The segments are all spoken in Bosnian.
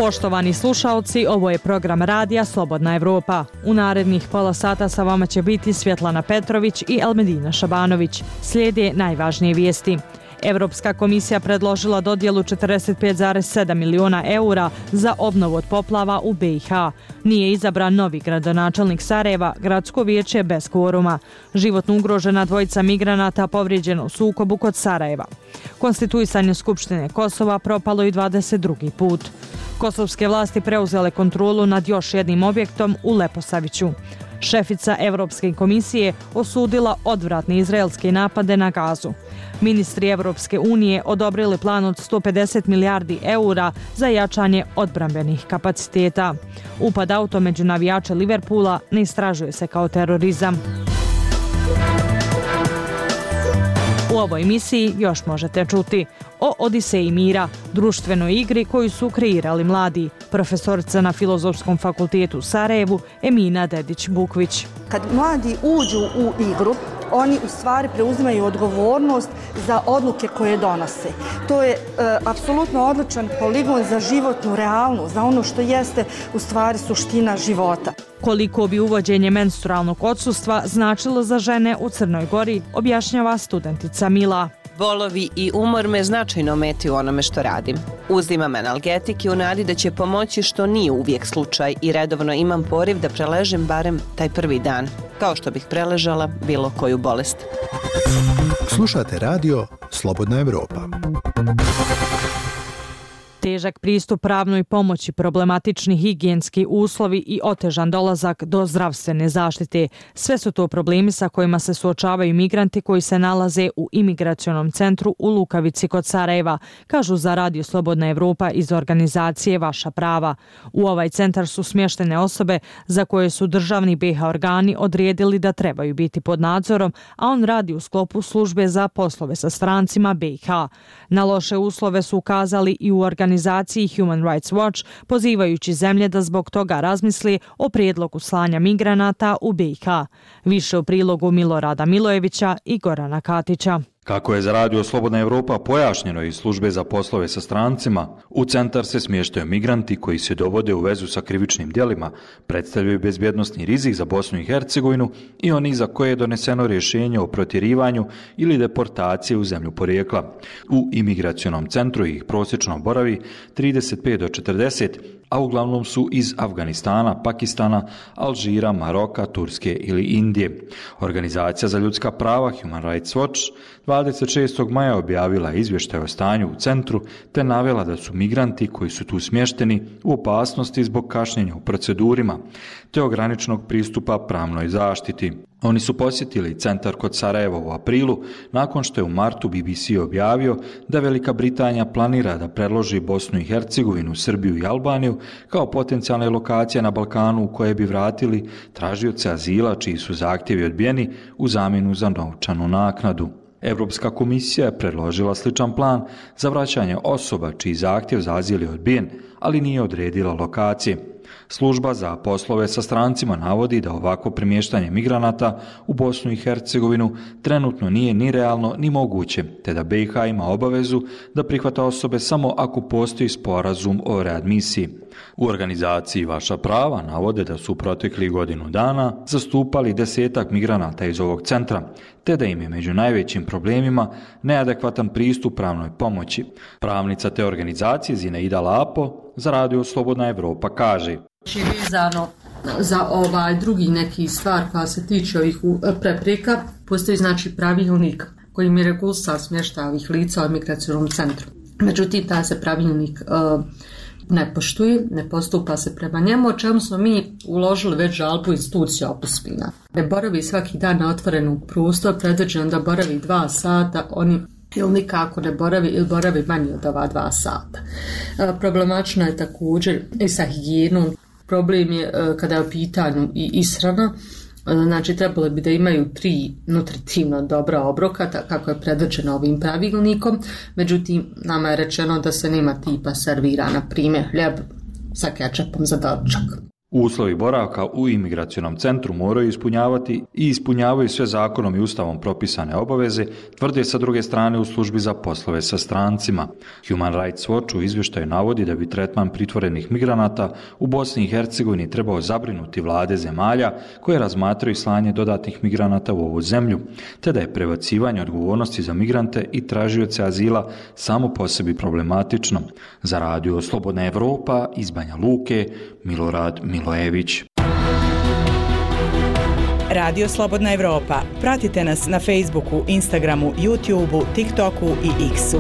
Poštovani slušaoci, ovo je program radija Slobodna Evropa. U narednih pola sata sa vama će biti Svjetlana Petrović i Elmedina Šabanović. Slijede najvažnije vijesti. Evropska komisija predložila dodjelu 45,7 miliona eura za obnovu od poplava u BiH. Nije izabran novi gradonačelnik Sarajeva, gradsko vijeće bez kvoruma. Životno ugrožena dvojica migranata povrijeđeno u sukobu kod Sarajeva. Konstituisanje Skupštine Kosova propalo i 22. put. Kosovske vlasti preuzele kontrolu nad još jednim objektom u Leposaviću. Šefica Evropske komisije osudila odvratne izraelske napade na Gazu. Ministri Evropske unije odobrili plan od 150 milijardi eura za jačanje odbrambenih kapaciteta. Upad auto među navijače Liverpoola ne istražuje se kao terorizam. U ovoj emisiji još možete čuti o Odiseji mira, društvenoj igri koju su kreirali mladi, profesorica na Filozofskom fakultetu u Sarajevu Emina Dedić-Bukvić. Kad mladi uđu u igru, oni u stvari preuzimaju odgovornost za odluke koje donose. To je apsolutno odličan poligon za životnu realnost, za ono što jeste u stvari suština života. Koliko bi uvođenje menstrualnog odsustva značilo za žene u Crnoj Gori, objašnjava studentica Mila. Bolovi i umor me značajno ometi u onome što radim. Uzimam analgetik i u nadi da će pomoći, što nije uvijek slučaj, i redovno imam poriv da preležem barem taj prvi dan, kao što bih preležala bilo koju bolest. Slušate radio Slobodna Evropa. Težak pristup pravnoj pomoći, problematični higijenski uslovi i otežan dolazak do zdravstvene zaštite. Sve su to problemi sa kojima se suočavaju migranti koji se nalaze u imigracionom centru u Lukavici kod Sarajeva, kažu za radio Slobodna Evropa iz organizacije Vaša prava. U ovaj centar su smještene osobe za koje su državni BiH organi odredili da trebaju biti pod nadzorom, a on radi u sklopu službe za poslove sa strancima BiH. Na loše uslove su ukazali i u organizaciji Human Rights Watch, pozivajući zemlje da zbog toga razmisli o prijedlogu slanja migranata u BiH. Više u prilogu Milorada Milojevića i Gorana Katića. Kako je za radio Slobodna Evropa pojašnjeno iz službe za poslove sa strancima, u centar se smještaju migranti koji se dovode u vezu sa krivičnim djelima, predstavljaju bezbjednosni rizik za Bosnu i Hercegovinu i oni za koje je doneseno rješenje o protjerivanju ili deportaciji u zemlju porijekla. U imigracionom centru ih prosječno boravi 35 do 40, a uglavnom su iz Afganistana, Pakistana, Alžira, Maroka, Turske ili Indije. Organizacija za ljudska prava Human Rights Watch 26. maja objavila izvještaj o stanju u centru te navela da su migranti koji su tu smješteni u opasnosti zbog kašnjenja u procedurima te ograničenog pristupa pravnoj zaštiti. Oni su posjetili centar kod Sarajeva u aprilu, nakon što je u martu BBC objavio da Velika Britanija planira da predloži Bosnu i Hercegovinu, Srbiju i Albaniju kao potencijalne lokacije na Balkanu u koje bi vratili tražioce azila čiji su zahtjevi odbijeni u zamjenu za novčanu naknadu. Evropska komisija je predložila sličan plan za vraćanje osoba čiji zahtjev za azil je odbijen, ali nije odredila lokacije. Služba za poslove sa strancima navodi da ovako premještanje migranata u Bosnu i Hercegovinu trenutno nije ni realno ni moguće, te da BiH ima obavezu da prihvata osobe samo ako postoji sporazum o readmisiji. U organizaciji Vaša prava navode da su proteklih godinu dana zastupali 10 migranata iz ovog centra, te da im je među najvećim problemima neadekvatan pristup pravnoj pomoći. Pravnica te organizacije Zinaida Lapo za radio Slobodna Evropa kaže: Vezano za drugi neki stvar koja se tiče ovih prepreka, postoji pravilnik koji mi regulira smještaj ovih lica u imigracionom centru. Međutim, taj se pravilnik ne poštuje, ne postupa se prema njemu, o čemu smo mi uložili već žalbu institucija Opuspina. Ne boravi svaki dan na otvorenom prostoru, predviđeno da boravi 2 sata, oni ili nikako ne boravi ili boravi manje od ova 2 sata. Problematično je također i sa higijenom. Problem je kada je u pitanju i ishrana, trebalo bi da imaju 3 nutritivno dobra obroka, kako je predviđeno ovim pravilnikom, međutim nama je rečeno da se nema tipa servira, na primjer hljeb sa kečapom za doručak. Uslovi boravka u imigracionom centru moraju ispunjavati i ispunjavaju sve zakonom i ustavom propisane obaveze, tvrde sa druge strane u službi za poslove sa strancima. Human Rights Watch u izvještaju navodi da bi tretman pritvorenih migranata u Bosni i Hercegovini trebao zabrinuti vlade zemalja koje razmatraju slanje dodatnih migranata u ovu zemlju, te da je prebacivanje odgovornosti za migrante i tražioce azila samo po sebi problematično. Za radio Slobodna Evropa iz Banja Luke, Milorad Milojević. Radio Slobodna Evropa. Pratite nas na Facebooku, Instagramu, YouTubeu, TikToku i X-u.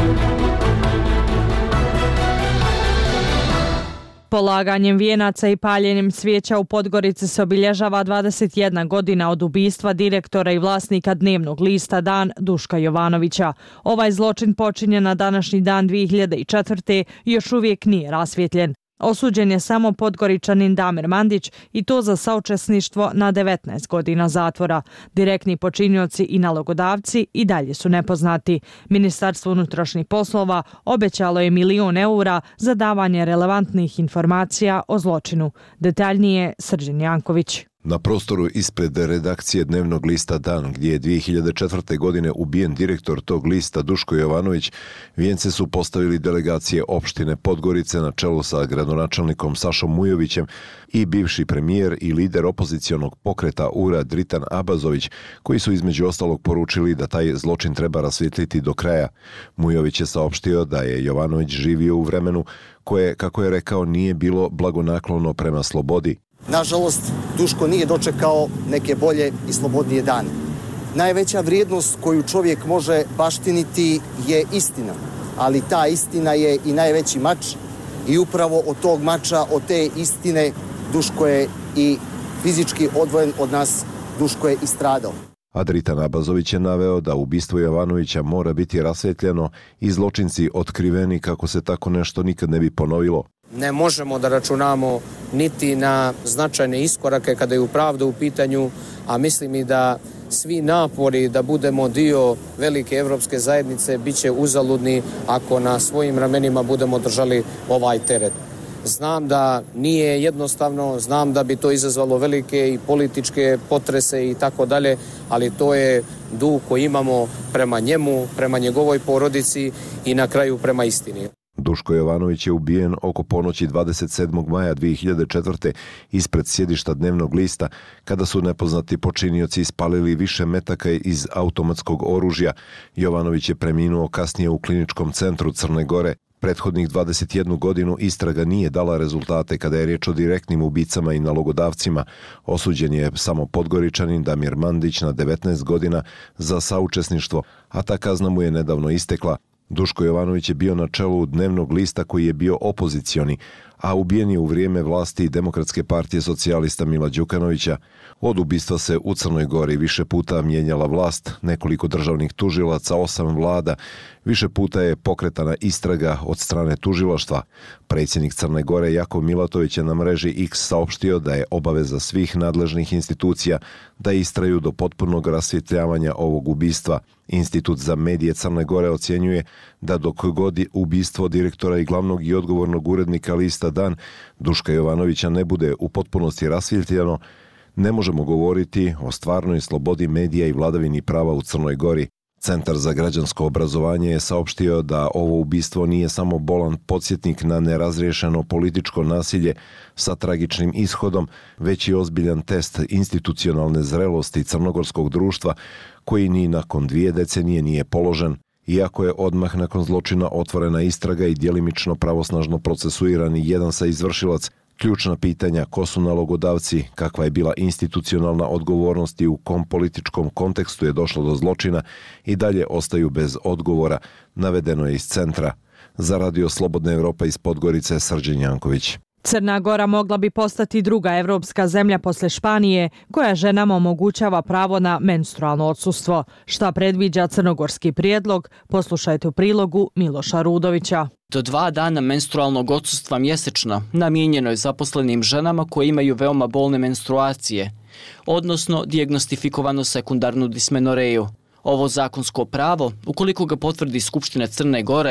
Polaganjem vijenaca i paljenjem svijeća u Podgorici se obilježava 21 godina od ubistva direktora i vlasnika dnevnog lista Dan Duška Jovanovića. Ovaj zločin počinjen na današnji dan 2004. i još uvijek nije rasvjetljen. Osuđen je samo Podgoričanin Damir Mandić i to za saučesništvo na 19 godina zatvora. Direktni počinioci i nalogodavci i dalje su nepoznati. Ministarstvo unutrašnjih poslova obećalo je 1 milion eura za davanje relevantnih informacija o zločinu. Detaljnije Srđan Janković. Na prostoru ispred redakcije dnevnog lista Dan, gdje je 2004. godine ubijen direktor tog lista Duško Jovanović, vijence su postavili delegacije opštine Podgorice na čelu sa gradonačelnikom Sašom Mujovićem i bivši premijer i lider opozicionog pokreta URA Dritan Abazović, koji su između ostalog poručili da taj zločin treba rasvijetliti do kraja. Mujović je saopštio da je Jovanović živio u vremenu koje, kako je rekao, nije bilo blagonaklono prema slobodi. Nažalost, Duško nije dočekao neke bolje i slobodnije dane. Najveća vrijednost koju čovjek može baštiniti je istina, ali ta istina je i najveći mač i upravo od tog mača, od te istine, Duško je i fizički odvojen od nas, Duško je i stradao. Dritan Abazović je naveo da ubistvo Jovanovića mora biti rasvetljeno i zločinci otkriveni kako se tako nešto nikad ne bi ponovilo. Ne možemo da računamo niti na značajne iskorake kada je pravda u pitanju, a mislim i da svi napori da budemo dio velike evropske zajednice biće uzaludni ako na svojim ramenima budemo držali ovaj teret. Znam da nije jednostavno, znam da bi to izazvalo velike i političke potrese i tako dalje, ali to je dug koji imamo prema njemu, prema njegovoj porodici i na kraju prema istini. Duško Jovanović je ubijen oko ponoći 27. maja 2004. ispred sjedišta dnevnog lista, kada su nepoznati počinioci ispalili više metaka iz automatskog oružja. Jovanović je preminuo kasnije u kliničkom centru Crne Gore. Prethodnih 21 godinu istraga nije dala rezultate kada je riječ o direktnim ubicama i nalogodavcima. Osuđen je samo Podgoričanin Damir Mandić na 19 godina za saučesništvo, a ta kazna mu je nedavno istekla. Duško Jovanović je bio na čelu dnevnog lista koji je bio opozicioni, a ubijen je u vrijeme vlasti Demokratske partije socijalista Mila Đukanovića. Od ubistva se u Crnoj Gori više puta mijenjala vlast, nekoliko državnih tužilaca, 8 vlada, više puta je pokretana istraga od strane tužilaštva. Predsjednik Crne Gore Jakov Milatović je na mreži X saopštio da je obaveza svih nadležnih institucija da istraju do potpunog rasvjetljavanja ovog ubistva. Institut za medije Crne Gore ocjenjuje da dok god ubistvo direktora i glavnog i odgovornog urednika lista Dan Duška Jovanovića ne bude u potpunosti rasvjetljeno, ne možemo govoriti o stvarnoj slobodi medija i vladavini prava u Crnoj Gori. Centar za građansko obrazovanje je saopštio da ovo ubistvo nije samo bolan podsjetnik na nerazriješeno političko nasilje sa tragičnim ishodom, već i ozbiljan test institucionalne zrelosti crnogorskog društva koji ni nakon 2 decenije nije položen. Iako je odmah nakon zločina otvorena istraga i djelimično pravosnažno procesuirani jedan sa izvršilac, ključna pitanja ko su nalogodavci, kakva je bila institucionalna odgovornost i u kom političkom kontekstu je došlo do zločina i dalje ostaju bez odgovora, navedeno je iz centra. Za Radio Slobodna Evropa iz Podgorice, Srđan Janković. Crna Gora mogla bi postati druga evropska zemlja posle Španije koja ženama omogućava pravo na menstrualno odsustvo. Šta predviđa crnogorski prijedlog? Poslušajte u prilogu Miloša Rudovića. Do 2 dana menstrualnog odsustva mjesečno namijenjeno je zaposlenim ženama koje imaju veoma bolne menstruacije, odnosno dijagnostifikovanu sekundarnu dismenoreju. Ovo zakonsko pravo, ukoliko ga potvrdi Skupština Crne Gore,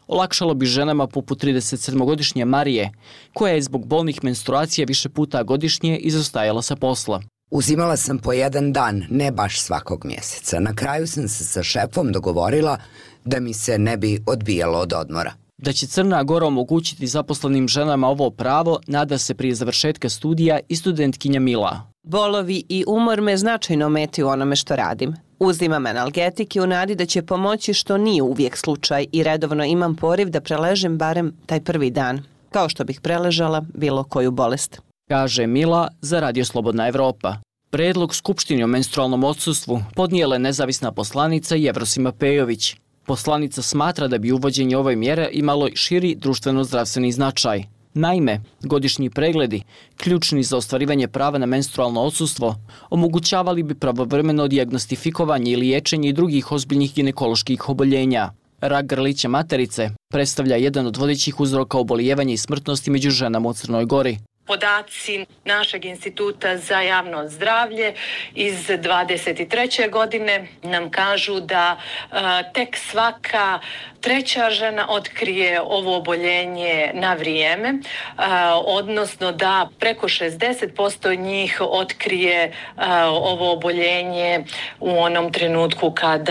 olakšalo bi ženama poput 37-godišnje Marije, koja je zbog bolnih menstruacija više puta godišnje izostajala sa posla. Uzimala sam po jedan dan, ne baš svakog mjeseca. Na kraju sam se sa šefom dogovorila da mi se ne bi odbijalo od odmora. Da će Crna Gora omogućiti zaposlenim ženama ovo pravo, nada se prije završetka studija i studentkinja Mila. Bolovi i umor me značajno ometi u onome što radim. Uzimam analgetike u nadi da će pomoći, što nije uvijek slučaj, i redovno imam poriv da preležem barem taj prvi dan, kao što bih preležala bilo koju bolest. Kaže Mila za Radio Slobodna Evropa. Predlog Skupštini o menstrualnom odsustvu podnijela je nezavisna poslanica Jevrosima Pejović. Poslanica smatra da bi uvođenje ove mjere imalo širi društveno-zdravstveni značaj. Naime, godišnji pregledi, ključni za ostvarivanje prava na menstrualno odsustvo, omogućavali bi pravovremeno dijagnostifikovanje i liječenje i drugih ozbiljnih ginekoloških oboljenja. Rak grlića materice predstavlja jedan od vodećih uzroka obolijevanja i smrtnosti među ženama u Crnoj Gori. Podaci našeg instituta za javno zdravlje iz 23. godine nam kažu da tek svaka treća žena otkrije ovo oboljenje na vrijeme, odnosno da preko 60% njih otkrije ovo oboljenje u onom trenutku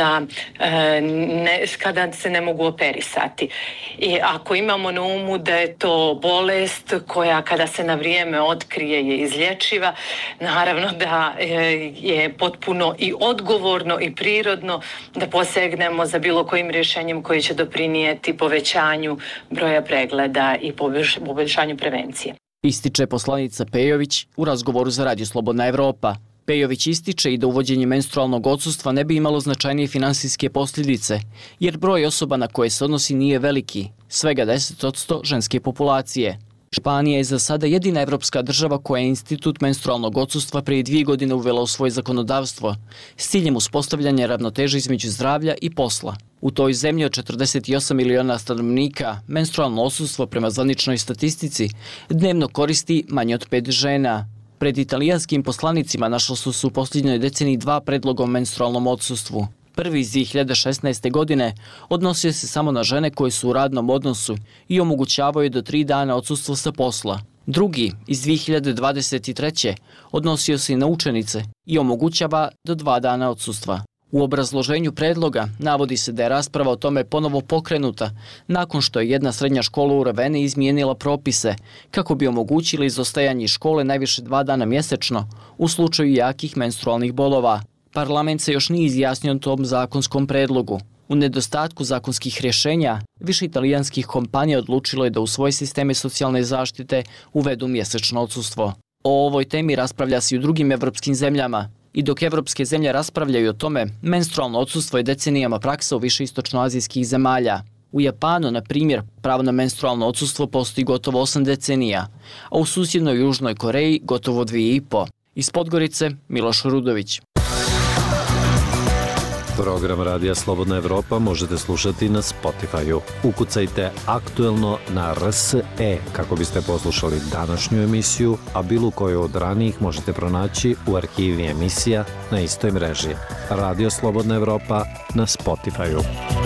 kada se ne mogu operisati. I ako imamo na umu da je to bolest koja kada se na vrijeme otkrije je izlječiva, naravno da je potpuno i odgovorno i prirodno da posegnemo za bilo kojim rješenjem koji će doprinijeti povećanju broja pregleda i poboljšanju prevencije. Ističe poslanica Pejović u razgovoru za Radio Slobodna Evropa. Pejović ističe i da uvođenje menstrualnog odsustva ne bi imalo značajnije finansijske posljedice, jer broj osoba na koje se odnosi nije veliki, svega 10% ženske populacije. Španija je za sada jedina evropska država koja je institut menstrualnog odsustva prije 2 godine uvela u svoje zakonodavstvo s ciljem uspostavljanja ravnoteže između zdravlja i posla. U toj zemlji od 48 miliona stanovnika menstrualno odsustvo prema zvaničnoj statistici dnevno koristi manje od 5 žena. Pred italijanskim poslanicima našlo su se u posljednjoj deceniji 2 predloga o menstrualnom odsustvu. Prvi iz 2016. godine odnosio se samo na žene koje su u radnom odnosu i omogućavaju do 3 dana odsustvo sa posla. Drugi iz 2023. odnosio se i na učenice i omogućava do 2 dana odsustva. U obrazloženju predloga navodi se da je rasprava o tome ponovo pokrenuta nakon što je jedna srednja škola u Raveni izmijenila propise kako bi omogućili izostajanje iz škole najviše 2 dana mjesečno u slučaju jakih menstrualnih bolova. Parlament se još nije izjasnio o tom zakonskom predlogu. U nedostatku zakonskih rješenja, više italijanskih kompanija odlučilo je da u svoje sisteme socijalne zaštite uvedu mjesečno odsustvo. O ovoj temi raspravlja se i u drugim evropskim zemljama. I dok evropske zemlje raspravljaju o tome, menstrualno odsustvo je decenijama praksa u više istočnoazijskih zemalja. U Japanu, na primjer, pravo na menstrualno odsustvo postoji gotovo 8 decenija, a u susjednoj Južnoj Koreji gotovo 2,5. Iz Podgorice, Miloš Rudović. Program Radija Slobodna Evropa možete slušati na Spotify-u. Ukucajte aktuelno na RSE kako biste poslušali današnju emisiju, a bilo koju od ranijih možete pronaći u arhivi emisija na istoj mreži. Radio Slobodna Evropa na Spotify-u.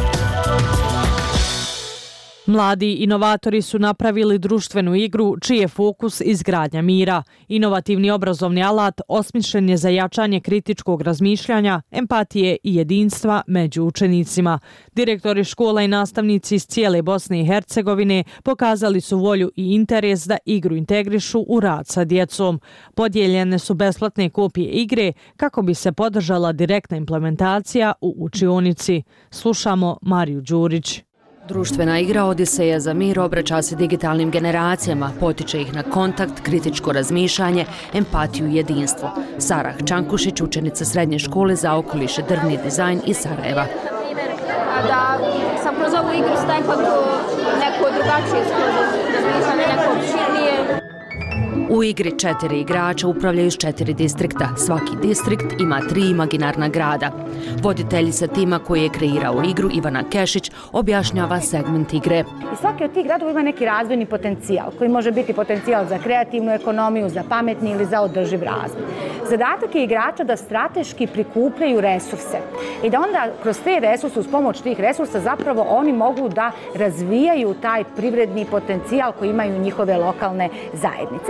Mladi inovatori su napravili društvenu igru čiji je fokus izgradnja mira. Inovativni obrazovni alat osmišljen je za jačanje kritičkog razmišljanja, empatije i jedinstva među učenicima. Direktori škola i nastavnici iz cijele Bosne i Hercegovine pokazali su volju i interes da igru integrišu u rad sa djecom. Podijeljene su besplatne kopije igre kako bi se podržala direktna implementacija u učionici. Slušamo Mariju Đurić. Društvena igra Odiseja za mir obraća se digitalnim generacijama, potiče ih na kontakt, kritičko razmišljanje, empatiju i jedinstvo. Sara Čankušić, učenica srednje škole za okoliš i drvni dizajn iz Sarajeva. Da sam kroz ovu igru stekla neko drugačije razmišljanje, neko opširnije. U igri 4 igrača upravljaju s 4 distrikta. Svaki distrikt ima 3 imaginarna grada. Voditeljica tima koji je kreirao igru, Ivana Kešić, objašnjava segment igre. I svaki od tih gradova ima neki razvojni potencijal, koji može biti potencijal za kreativnu ekonomiju, za pametni ili za održiv razvoj. Zadatak je igrača da strateški prikupljaju resurse i da onda kroz te resurse, uz pomoć tih resursa, zapravo oni mogu da razvijaju taj privredni potencijal koji imaju njihove lokalne zajednice.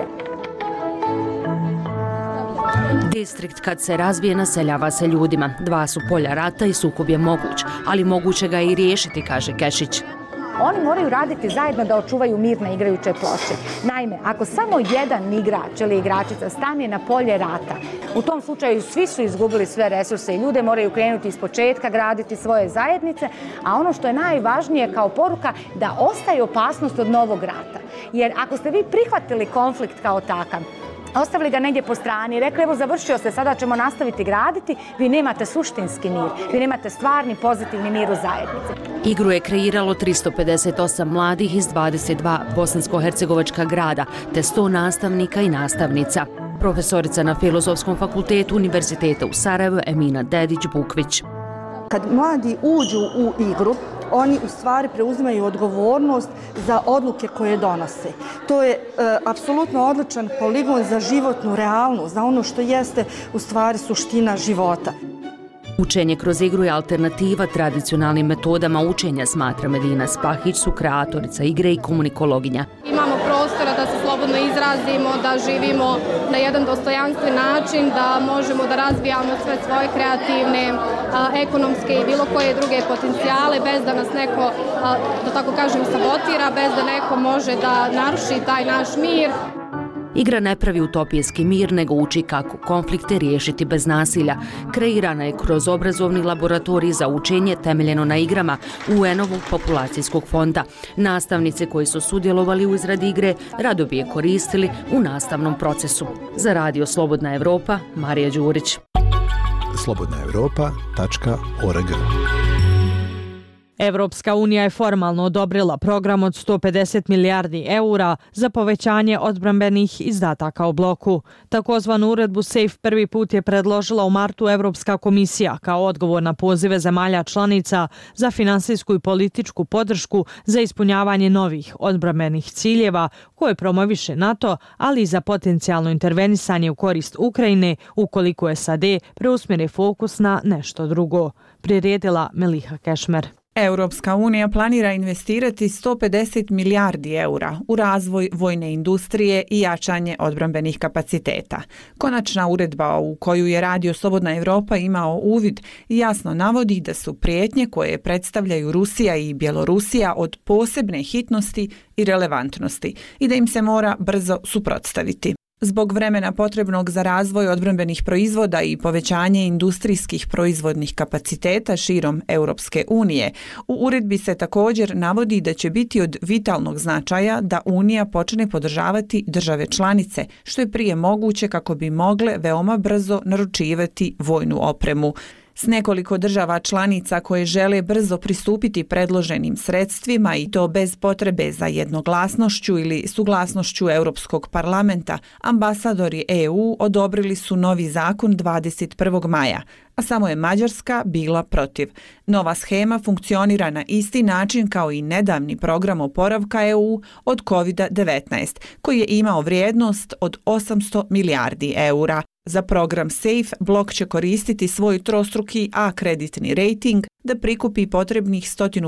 Distrikt kad se razvije naseljava se ljudima. 2 su polja rata i sukob je moguć, ali moguće ga i riješiti, kaže Kešić. Oni moraju raditi zajedno da očuvaju mir na igrajućoj ploči. Naime, ako samo jedan igrač ili igračica stane na polje rata, u tom slučaju svi su izgubili sve resurse i ljude moraju krenuti iz početka, graditi svoje zajednice, a ono što je najvažnije kao poruka, da ostaje opasnost od novog rata. Jer ako ste vi prihvatili konflikt kao takav, ostavili ga negdje po strani i rekli evo završio se, sada ćemo nastaviti graditi, vi nemate suštinski mir, vi nemate stvarni pozitivni mir u zajednici. Igru je kreiralo 358 mladih iz 22 bosansko-hercegovačka grada, te 100 nastavnika i nastavnica. Profesorica na Filozofskom fakultetu Univerziteta u Sarajevu Emina Dedić-Bukvić. Kad mladi uđu u igru, oni u stvari preuzimaju odgovornost za odluke koje donose. To je apsolutno odličan poligon za životnu realnost, za ono što jeste u stvari suština života. Učenje kroz igru je alternativa tradicionalnim metodama učenja, smatra Medina Spahić, su kreatorica igre i komunikologinja. Imamo prostora da se slobodno izrazimo, da živimo na jedan dostojanstven način, da možemo da razvijamo sve svoje kreativne, ekonomske i bilo koje druge potencijale, bez da nas neko, da tako kažem, sabotira, bez da neko može da naruši taj naš mir. Igra ne pravi utopijski mir, nego uči kako konflikte riješiti bez nasilja. Kreirana je kroz obrazovni laboratorij za učenje temeljeno na igrama UN-ovog populacijskog fonda. Nastavnice koji su sudjelovali u izradi igre rado bi je koristili u nastavnom procesu. Za Radio Slobodna Evropa, Marija Đurić. slobodnaevropa.org. Evropska unija je formalno odobrila program od 150 milijardi eura za povećanje odbrambenih izdataka u bloku. Takozvanu uredbu SAFE prvi put je predložila u martu Evropska komisija kao odgovor na pozive zemalja članica za finansijsku i političku podršku za ispunjavanje novih odbrambenih ciljeva koje promoviše NATO, ali i za potencijalno intervenisanje u korist Ukrajine ukoliko SAD preusmjeri fokus na nešto drugo. Priredila Meliha Kešmer. Europska unija planira investirati 150 milijardi eura u razvoj vojne industrije i jačanje odbrambenih kapaciteta. Konačna uredba u koju je Radio Slobodna Evropa imao uvid jasno navodi da su prijetnje koje predstavljaju Rusija i Bjelorusija od posebne hitnosti i relevantnosti i da im se mora brzo suprotstaviti. Zbog vremena potrebnog za razvoj odbrambenih proizvoda i povećanje industrijskih proizvodnih kapaciteta širom Europske unije, u uredbi se također navodi da će biti od vitalnog značaja da Unija počne podržavati države članice, što je prije moguće kako bi mogle veoma brzo naručivati vojnu opremu. S nekoliko država članica koje žele brzo pristupiti predloženim sredstvima i to bez potrebe za jednoglasnošću ili suglasnošću Europskog parlamenta, ambasadori EU odobrili su novi zakon 21. maja, a samo je Mađarska bila protiv. Nova schema funkcionira na isti način kao i nedavni program oporavka EU od COVID-19, koji je imao vrijednost od 800 milijardi eura. Za program SAFE blok će koristiti svoj trostruki A kreditni rating da prikupi potrebnih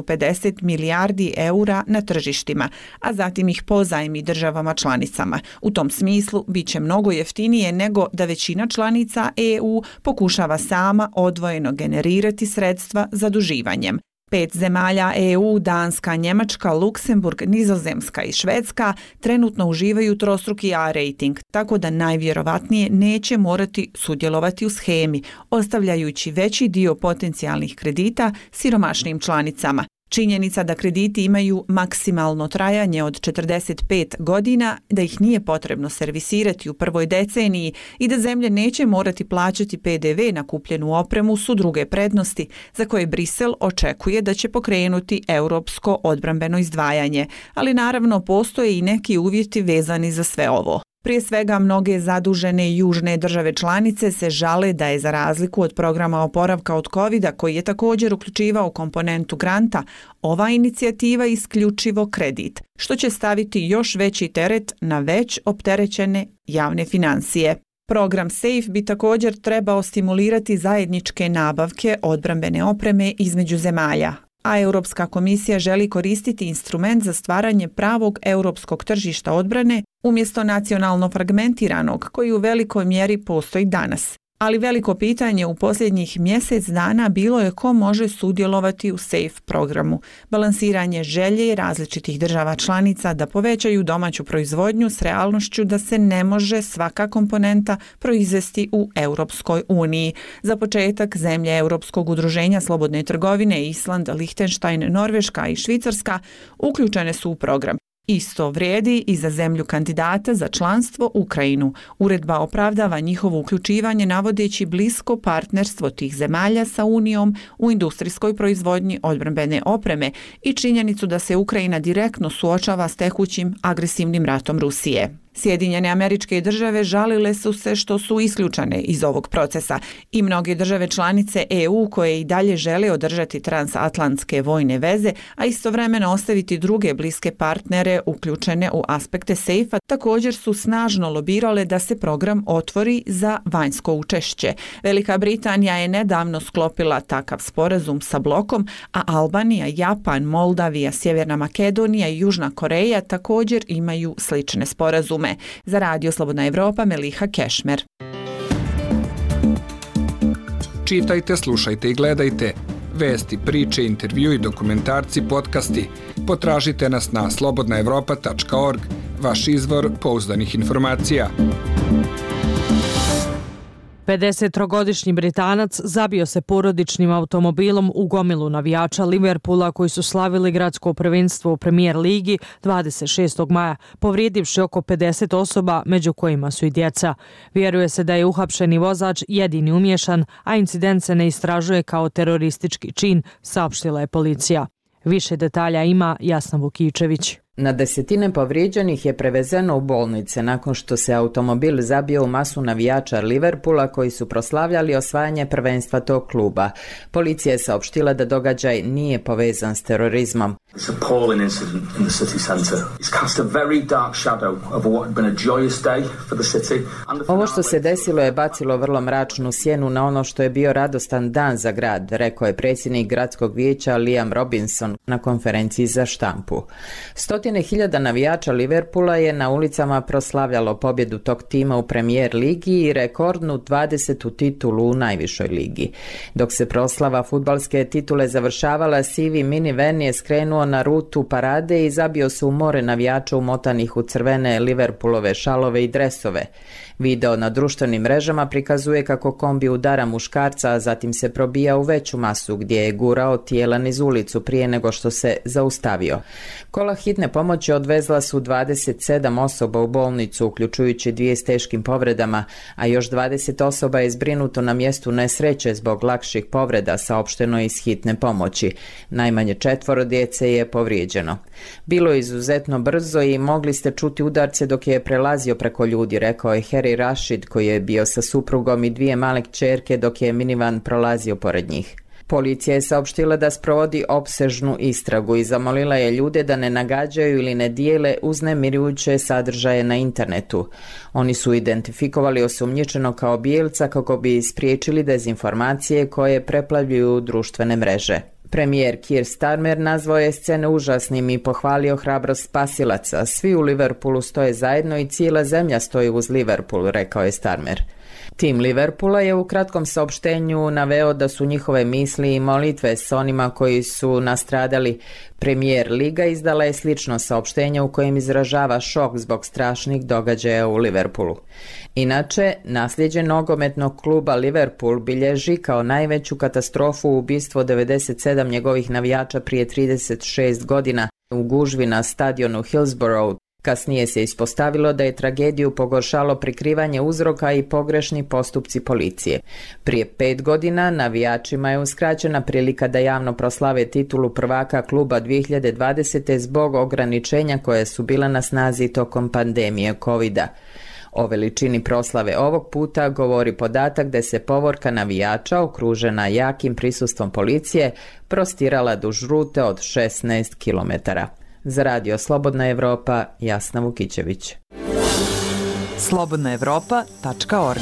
150 milijardi eura na tržištima, a zatim ih pozajmi državama članicama. U tom smislu bit će mnogo jeftinije nego da većina članica EU pokušava sama odvojeno generirati sredstva zaduživanjem. 5 zemalja EU, Danska, Njemačka, Luksemburg, Nizozemska i Švedska trenutno uživaju trostruki A rating, tako da najvjerovatnije neće morati sudjelovati u schemi, ostavljajući veći dio potencijalnih kredita siromašnim članicama. Činjenica da krediti imaju maksimalno trajanje od 45 godina, da ih nije potrebno servisirati u prvoj deceniji i da zemlje neće morati plaćati PDV na kupljenu opremu su druge prednosti za koje Brisel očekuje da će pokrenuti europsko odbrambeno izdvajanje, ali naravno postoje i neki uvjeti vezani za sve ovo. Prije svega, mnoge zadužene južne države članice se žale da je za razliku od programa oporavka od COVID-a, koji je također uključivao komponentu granta, ova inicijativa isključivo kredit, što će staviti još veći teret na već opterećene javne financije. Program SAFE bi također trebao stimulirati zajedničke nabavke odbrambene opreme između zemalja, a Europska komisija želi koristiti instrument za stvaranje pravog europskog tržišta odbrane umjesto nacionalno fragmentiranog koji u velikoj mjeri postoji danas. Ali veliko pitanje u posljednjih mjesec dana bilo je ko može sudjelovati u SAFE programu. Balansiranje želje različitih država članica da povećaju domaću proizvodnju s realnošću da se ne može svaka komponenta proizvesti u Europskoj uniji. Za početak, zemlje Europskog udruženja slobodne trgovine Island, Lichtenstein, Norveška i Švicarska uključene su u program. Isto vrijedi i za zemlju kandidata za članstvo Ukrajinu. Uredba opravdava njihovo uključivanje navodeći blisko partnerstvo tih zemalja sa Unijom u industrijskoj proizvodnji odbrambene opreme i činjenicu da se Ukrajina direktno suočava s tekućim agresivnim ratom Rusije. Sjedinjene Američke Države žalile su se što su isključene iz ovog procesa i mnoge države članice EU koje i dalje žele održati transatlantske vojne veze, a istovremeno ostaviti druge bliske partnere uključene u aspekte SAFE-a, također su snažno lobirale da se program otvori za vanjsko učešće. Velika Britanija je nedavno sklopila takav sporazum sa blokom, a Albanija, Japan, Moldavija, Sjeverna Makedonija i Južna Koreja također imaju slične sporazume. Za Radio Slobodna Evropa, Meliha Kešmer. Čitajte, slušajte i gledajte. Vesti, priče, intervju i dokumentarci, podcasti. Potražite nas na slobodnaevropa.org, vaš izvor pouzdanih informacija. 53-godišnji Britanac zabio se porodičnim automobilom u gomilu navijača Liverpoola koji su slavili gradsko prvenstvo u Premier ligi 26. maja, povrijedivši oko 50 osoba, među kojima su i djeca. Vjeruje se da je uhapšeni vozač jedini umiješan, a incident se ne istražuje kao teroristički čin, saopštila je policija. Više detalja ima Jasna Vukičević. Na desetine povrijeđenih je prevezeno u bolnice nakon što se automobil zabio u masu navijača Liverpoola koji su proslavljali osvajanje prvenstva tog kluba. Policija je saopštila da događaj nije povezan s terorizmom. Ovo što se desilo je bacilo vrlo mračnu sjenu na ono što je bio radostan dan za grad, rekao je predsjednik gradskog vijeća Liam Robinson na konferenciji za štampu. 100.000 navijača Liverpoola je na ulicama proslavljalo pobjedu tog tima u Premier ligi i rekordnu 20. titulu u najvišoj ligi. Dok se proslava fudbalske titule završavala, sivi minivan je skrenuo na rutu parade i zabio se u more navijača umotanih u crvene Liverpoolove šalove i dresove. Video na društvenim mrežama prikazuje kako kombi udara muškarca, a zatim se probija u veću masu gdje je gurao tijela niz ulicu prije nego što se zaustavio. Kola hitne pomoći odvezla su 27 osoba u bolnicu, uključujući 2 s teškim povredama, a još 20 osoba je zbrinuto na mjestu nesreće zbog lakših povreda, saopšteno iz hitne pomoći. Najmanje 4 djece je povrijeđeno. Bilo je izuzetno brzo i mogli ste čuti udarce dok je prelazio preko ljudi, rekao je Harry Rashid koji je bio sa suprugom i 2 male kćerke dok je minivan prolazio pored njih. Policija je saopštila da sprovodi opsežnu istragu i zamolila je ljude da ne nagađaju ili ne dijele uznemirujuće sadržaje na internetu. Oni su identifikovali osumnjičenog kao bijelca kako bi spriječili dezinformacije koje preplavljuju društvene mreže. Premijer Keir Starmer nazvao je scene užasnim i pohvalio hrabrost spasilaca. Svi u Liverpoolu stoje zajedno i cijela zemlja stoji uz Liverpool, rekao je Starmer. Tim Liverpoola je u kratkom saopštenju naveo da su njihove misli i molitve s onima koji su nastradali. Premier liga izdala je slično saopštenje u kojem izražava šok zbog strašnih događaja u Liverpoolu. Inače, nasljeđe nogometnog kluba Liverpool bilježi kao najveću katastrofu ubistvo 97 njegovih navijača prije 36 godina u gužvi na stadionu Hillsborough. Kasnije se ispostavilo da je tragediju pogoršalo prikrivanje uzroka i pogrešni postupci policije. Prije 5 godina navijačima je uskraćena prilika da javno proslave titulu prvaka kluba 2020. zbog ograničenja koje su bila na snazi tokom pandemije COVID-a. O veličini proslave ovog puta govori podatak da se povorka navijača, okružena jakim prisustvom policije, prostirala duž rute od 16 km. Za Radio Slobodna Evropa, Jasna Vukićević. slobodnaevropa.org.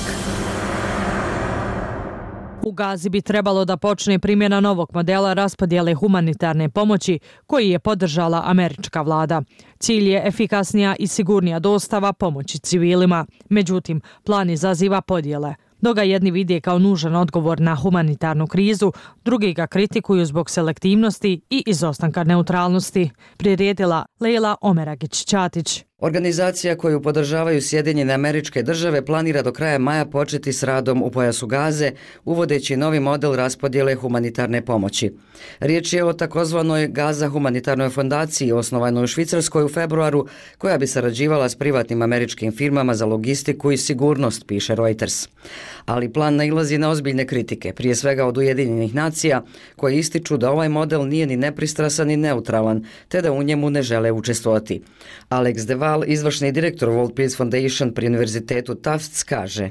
U Gazi bi trebalo da počne primjena novog modela raspodjele humanitarne pomoći koji je podržala američka vlada. Cilj je efikasnija i sigurnija dostava pomoći civilima. Međutim, plan izaziva podjele. Dok ga jedni vide kao nužan odgovor na humanitarnu krizu, drugi ga kritikuju zbog selektivnosti i izostanka neutralnosti. Priredila Leila Omeragić-Ćatić. Organizacija koju podržavaju Sjedinjene Američke Države planira do kraja maja početi s radom u pojasu Gaze, uvodeći novi model raspodjele humanitarne pomoći. Riječ je o takozvanoj Gaza humanitarnoj fondaciji, osnovanoj u Švicarskoj u februaru, koja bi sarađivala s privatnim američkim firmama za logistiku i sigurnost, piše Reuters. Ali plan nailazi na ozbiljne kritike, prije svega od Ujedinjenih nacija, koje ističu da ovaj model nije ni nepristrasan ni neutralan, te da u njemu ne žele učestvovati. Alex Deval, izvršni direktor World Peace Foundation pri Univerzitetu Tufts, kaže: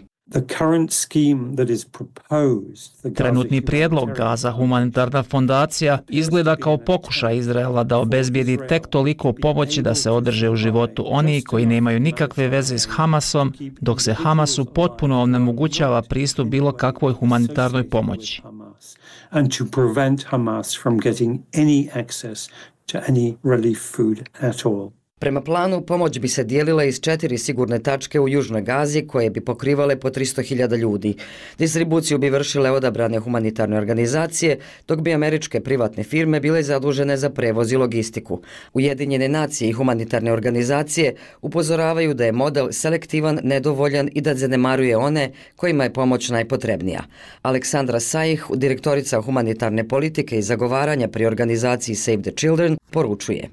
Trenutni prijedlog Gaza humanitarna fondacija izgleda kao pokušaj Izraela da obezbijedi tek toliko pomoći da se održe u životu oni koji nemaju nikakve veze s Hamasom, dok se Hamasu potpuno onemogućava pristup bilo kakvoj humanitarnoj pomoći. Prema planu, pomoć bi se dijelila iz 4 sigurne tačke u južnoj Gazi koje bi pokrivale po 300.000 ljudi. Distribuciju bi vršile odabrane humanitarne organizacije, dok bi američke privatne firme bile zadužene za prevoz i logistiku. Ujedinjene nacije i humanitarne organizacije upozoravaju da je model selektivan, nedovoljan i da zanemaruje one kojima je pomoć najpotrebnija. Aleksandra Sajih, direktorica humanitarne politike i zagovaranja pri organizaciji Save the Children, poručuje: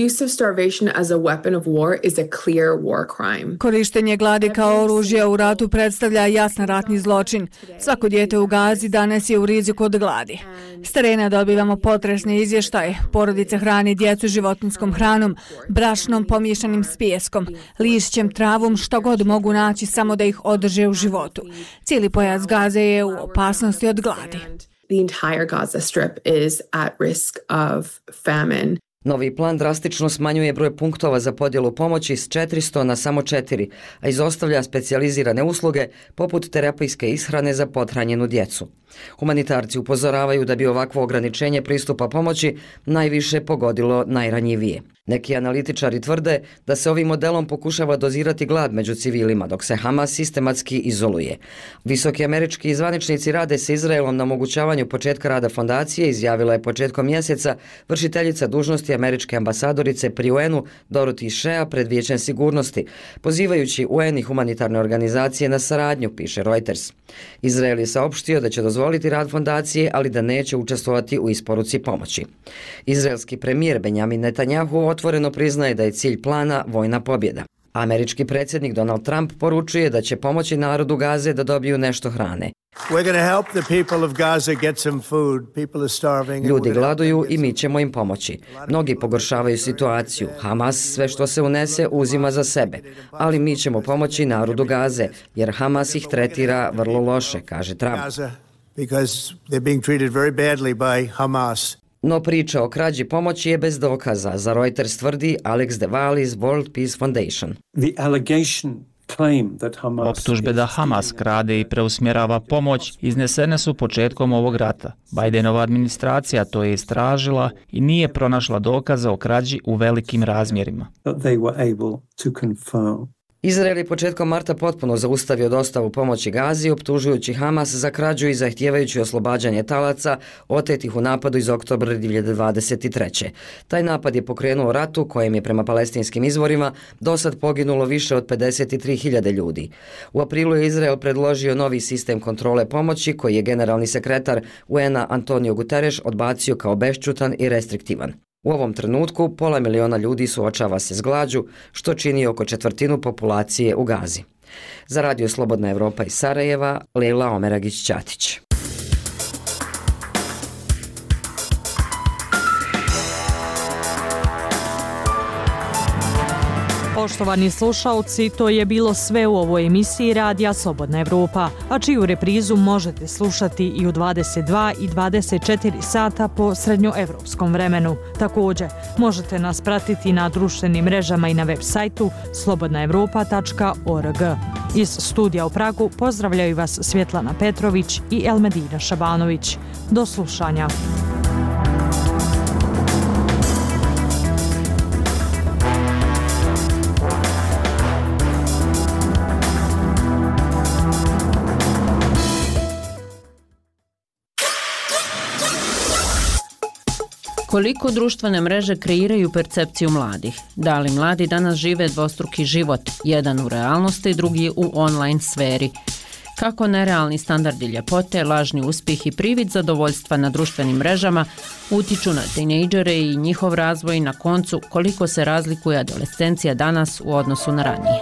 Korištenje gladi kao oružja u ratu predstavlja jasan ratni zločin. Svako dijete u Gazi danas je u riziku od gladi. S terena dobivamo potresne izvještaje. Porodice hrani djecu životinjskom hranom, brašnom pomiješanim s pijeskom, lišćem, travom, što god mogu naći samo da ih održe u životu. Cijeli pojas Gaze je u opasnosti od gladi. The entire Gaza Strip is at risk of famine. Novi plan drastično smanjuje broj punktova za podjelu pomoći s 400 na samo 4, a izostavlja specijalizirane usluge poput terapijske ishrane za pothranjenu djecu. Humanitarci upozoravaju da bi ovakvo ograničenje pristupa pomoći najviše pogodilo najranjivije. Neki analitičari tvrde da se ovim modelom pokušava dozirati glad među civilima, dok se Hamas sistematski izoluje. Visoki američki zvaničnici rade sa Izraelom na omogućavanju početka rada fondacije, izjavila je početkom mjeseca vršiteljica dužnosti američke ambasadorice pri UN-u Dorothy Shea pred Vijećem sigurnosti, pozivajući UN i humanitarne organizacije na saradnju, piše Reuters. Izrael je saopštio da će dozvoliti rad fondacije, ali da neće učestvovati u isporuci pomoći. Izraelski premijer Benjamin Netanjahu otvoreno priznaje da je cilj plana vojna pobjeda. Američki predsjednik Donald Trump poručuje da će pomoći narodu Gaze da dobiju nešto hrane. Ljudi gladuju i mi ćemo im pomoći. Mnogi pogoršavaju situaciju. Hamas sve što se unese uzima za sebe. Ali mi ćemo pomoći narodu Gaze, jer Hamas ih tretira vrlo loše, kaže Trump. No priča o krađi pomoći je bez dokaza, za Reuters tvrdi Alex Deval iz World Peace Foundation. Optužbe da Hamas krade i preusmjerava pomoć iznesene su početkom ovog rata. Bidenova administracija to je istražila i nije pronašla dokaza o krađi u velikim razmjerima. Izrael je početkom marta potpuno zaustavio dostavu pomoći Gazi, optužujući Hamas za krađu i zahtijevajući oslobađanje talaca otetih u napadu iz oktobra 2023. Taj napad je pokrenuo ratu kojem je prema palestinskim izvorima dosad poginulo više od 53.000 ljudi. U aprilu je Izrael predložio novi sistem kontrole pomoći koji je generalni sekretar UN-a Antonio Guterres odbacio kao bešćutan i restriktivan. U ovom trenutku 500.000 ljudi suočava se s glađu, što čini oko 1/4 populacije u Gazi. Za Radio Slobodna Evropa iz Sarajeva, Leila Omeragić-Ćatić. Poštovani slušalci, to je bilo sve u ovoj emisiji Radija Slobodna Evropa, a čiju reprizu možete slušati i u 22 i 24 sata po srednjoevropskom vremenu. Također, možete nas pratiti na društvenim mrežama i na web sajtu slobodnaevropa.org. Iz studija u Pragu pozdravljaju vas Svjetlana Petrović i Elmedina Šabanović. Do slušanja. Koliko društvene mreže kreiraju percepciju mladih? Da li mladi danas žive dvostruki život, jedan u realnosti, drugi u online sferi? Kako nerealni standardi ljepote, lažni uspjeh i privid zadovoljstva na društvenim mrežama utiču na tinejdžere i njihov razvoj, na koncu koliko se razlikuje adolescencija danas u odnosu na ranije?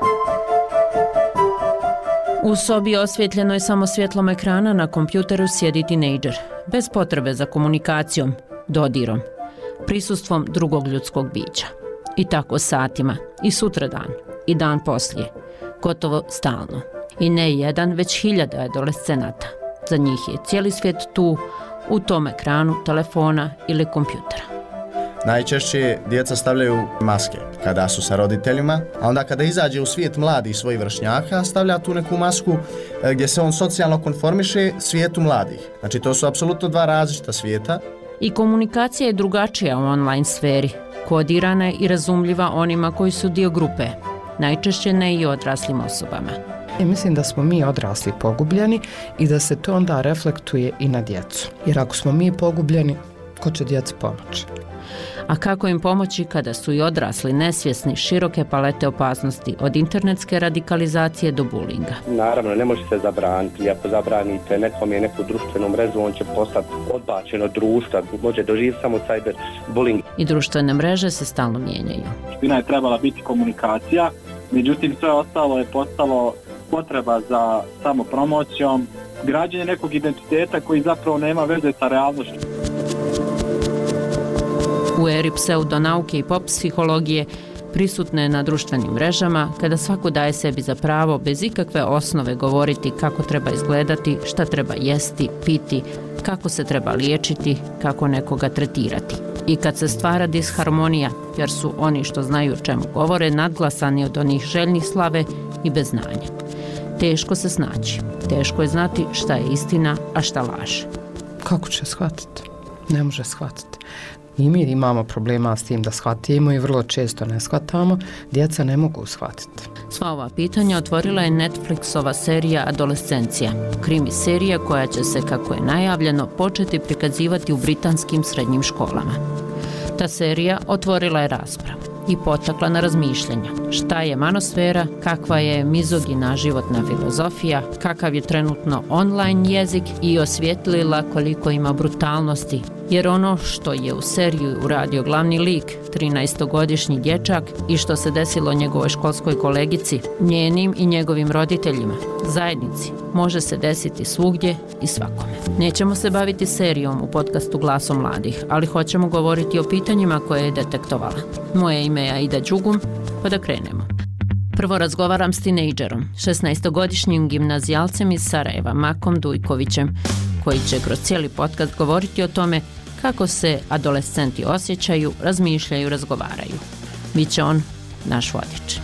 U sobi osvjetljenoj samo svjetlom ekrana na kompjuteru sjedi tinejdžer, bez potrebe za komunikacijom, dodirom, prisustvom drugog ljudskog bića. I tako satima, i sutradan, i dan poslije, gotovo stalno. I ne jedan, već hiljada adolescenata. Za njih je cijeli svijet tu, u tom ekranu telefona ili kompjutera. Najčešće djeca stavljaju maske kada su sa roditeljima, a onda kada izađe u svijet mladih svojih vršnjaka, stavlja tu neku masku gdje se on socijalno konformiše svijetu mladih. Znači to su apsolutno dva različita svijeta. I komunikacija je drugačija u online sferi, kodirana je i razumljiva onima koji su dio grupe, najčešće ne i odraslim osobama. Mislim da smo mi odrasli pogubljeni i da se to onda reflektuje i na djecu. Jer ako smo mi pogubljeni, ko će djeci pomoći? A kako im pomoći kada su i odrasli nesvjesni široke palete opasnosti od internetske radikalizacije do bulinga? Naravno, ne može se zabraniti. Ako zabranite nekom je neku društvenu mrežu, on će postati odbačen od društva, može doživjeti samo cyberbullying. I društvene mreže se stalno mijenjaju. Suština je trebala biti komunikacija, međutim sve ostalo je postalo potreba za samopromocijom, građenje nekog identiteta koji zapravo nema veze sa realnošću. U eri pseudonauke i pop psihologije prisutne je na društvenim mrežama, kada svako daje sebi za pravo bez ikakve osnove govoriti kako treba izgledati, šta treba jesti, piti, kako se treba liječiti, kako nekoga tretirati. I kad se stvara disharmonija, jer su oni što znaju o čemu govore nadglasani od onih željnih slave i bez znanja. Teško se snaći, teško je znati šta je istina, a šta laž. Kako će shvatiti? Ne može shvatiti. I mi imamo problema s tim da shvatimo i vrlo često ne shvatamo, djeca ne mogu shvatiti. Sva ova pitanja otvorila je Netflixova serija Adolescencija, krimi serija koja će se, kako je najavljeno, početi prikazivati u britanskim srednjim školama. Ta serija otvorila je raspravu i potakla na razmišljanja. Šta je manosfera, kakva je mizogina životna filozofija, kakav je trenutno online jezik i osvijetlila koliko ima brutalnosti. Jer ono što je u seriju uradio glavni lik, 13-godišnji dječak, i što se desilo njegovoj školskoj kolegici, njenim i njegovim roditeljima, zajednici, može se desiti svugdje i svakome. Nećemo se baviti serijom u podcastu Glasom mladih, ali hoćemo govoriti o pitanjima koje je detektovala. Moje ime je Aida Đugum, pa da krenemo. Prvo razgovaram s tinejdžerom, 16-godišnjim gimnazijalcem iz Sarajeva, Makom Dujkovićem, koji će kroz cijeli podcast govoriti o tome kako se adolescenti osjećaju, razmišljaju, razgovaraju. Biće on naš vodič.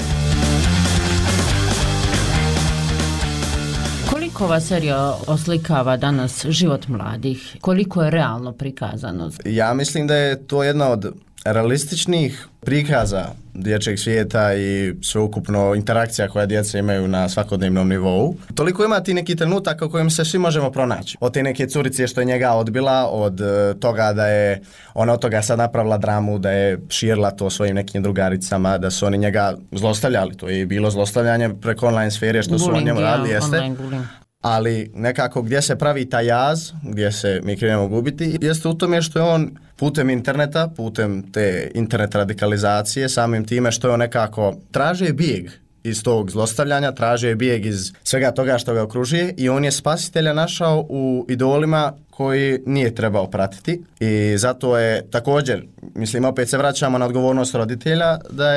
Koliko ova serija oslikava danas život mladih? Koliko je realno prikazano? Ja mislim da je to jedna od realističnih prikaza dječjeg svijeta i sveukupno interakcija koja djeca imaju na svakodnevnom nivou. Toliko ima ti neki trenutak u kojem se svi možemo pronaći. Od te neke curice što je njega odbila, od toga da je ona od toga sad napravila dramu, da je širila to svojim nekim drugaricama, da su oni njega zlostavljali. To je bilo zlostavljanje preko online sfere što su on njemu radili, jeste. Ali nekako gdje se pravi taj jaz, gdje se mi krenemo gubiti, jeste u tome što je on putem interneta, putem te internet radikalizacije, samim time što je on nekako traže bijeg iz tog zlostavljanja, traže bijeg iz svega toga što ga okružuje i on je spasitelja našao u idolima koji nije trebao pratiti i zato je također, mislim opet se vraćamo na odgovornost roditelja, da je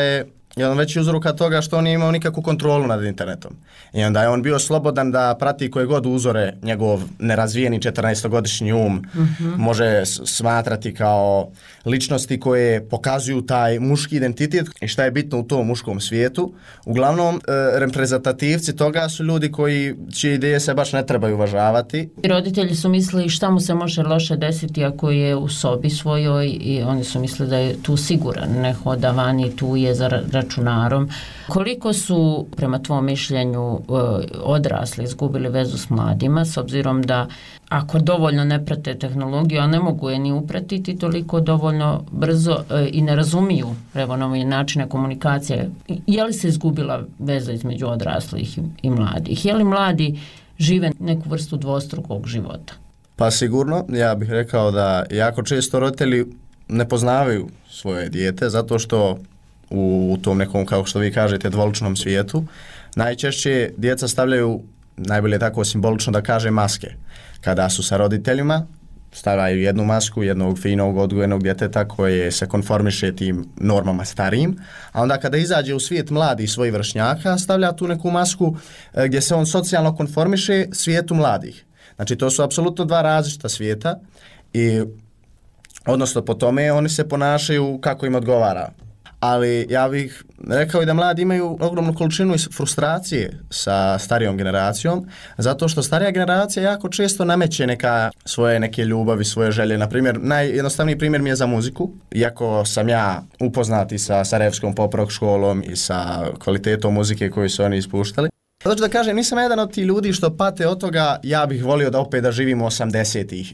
jedan veći uzroka toga što on nije imao nikakvu kontrolu nad internetom. I onda je on bio slobodan da prati koje god uzore njegov nerazvijeni 14-godišnji um može smatrati kao ličnosti koje pokazuju taj muški identitet i šta je bitno u tom muškom svijetu. Uglavnom, reprezentativci toga su ljudi čije ideje se baš ne trebaju uvažavati. Roditelji su mislili šta mu se može loše desiti ako je u sobi svojoj i oni su mislili da je tu siguran, ne hoda vani, tu je za računarom. Koliko su, prema tvom mišljenju, odrasli izgubili vezu s mladima, s obzirom da ako dovoljno ne prate tehnologiju, a ne mogu je ni upratiti toliko dovoljno brzo i ne razumiju nove načine komunikacije, je li se izgubila veza između odraslih i mladih? Je li mladi žive neku vrstu dvostrukog života? Pa sigurno, ja bih rekao da jako često roditelji ne poznavaju svoje dijete zato što u tom nekom, kao što vi kažete, dvoličnom svijetu najčešće djeca stavljaju, najbolje tako simbolično da kaže, maske. Kada su sa roditeljima, stavljaju jednu masku jednog finog odgojenog djeteta koje se konformiše tim normama starijim, a onda kada izađe u svijet mladih svojih vršnjaka, stavlja tu neku masku gdje se on socijalno konformiše svijetu mladih. Znači, to su apsolutno dva različita svijeta i odnosno po tome oni se ponašaju kako im odgovara. Ali ja bih rekao i da mladi imaju ogromnu količinu frustracije sa starijom generacijom, zato što starija generacija jako često nameće svoje neke ljubavi, svoje želje. Na primjer, najjednostavniji primjer mi je za muziku. Iako sam ja upoznati sa Sarajevskom pop rock školom i sa kvalitetom muzike koju su oni ispuštali, znači da kažem, nisam jedan od tih ljudi što pate od toga, ja bih volio da opet da živim u 80-ih.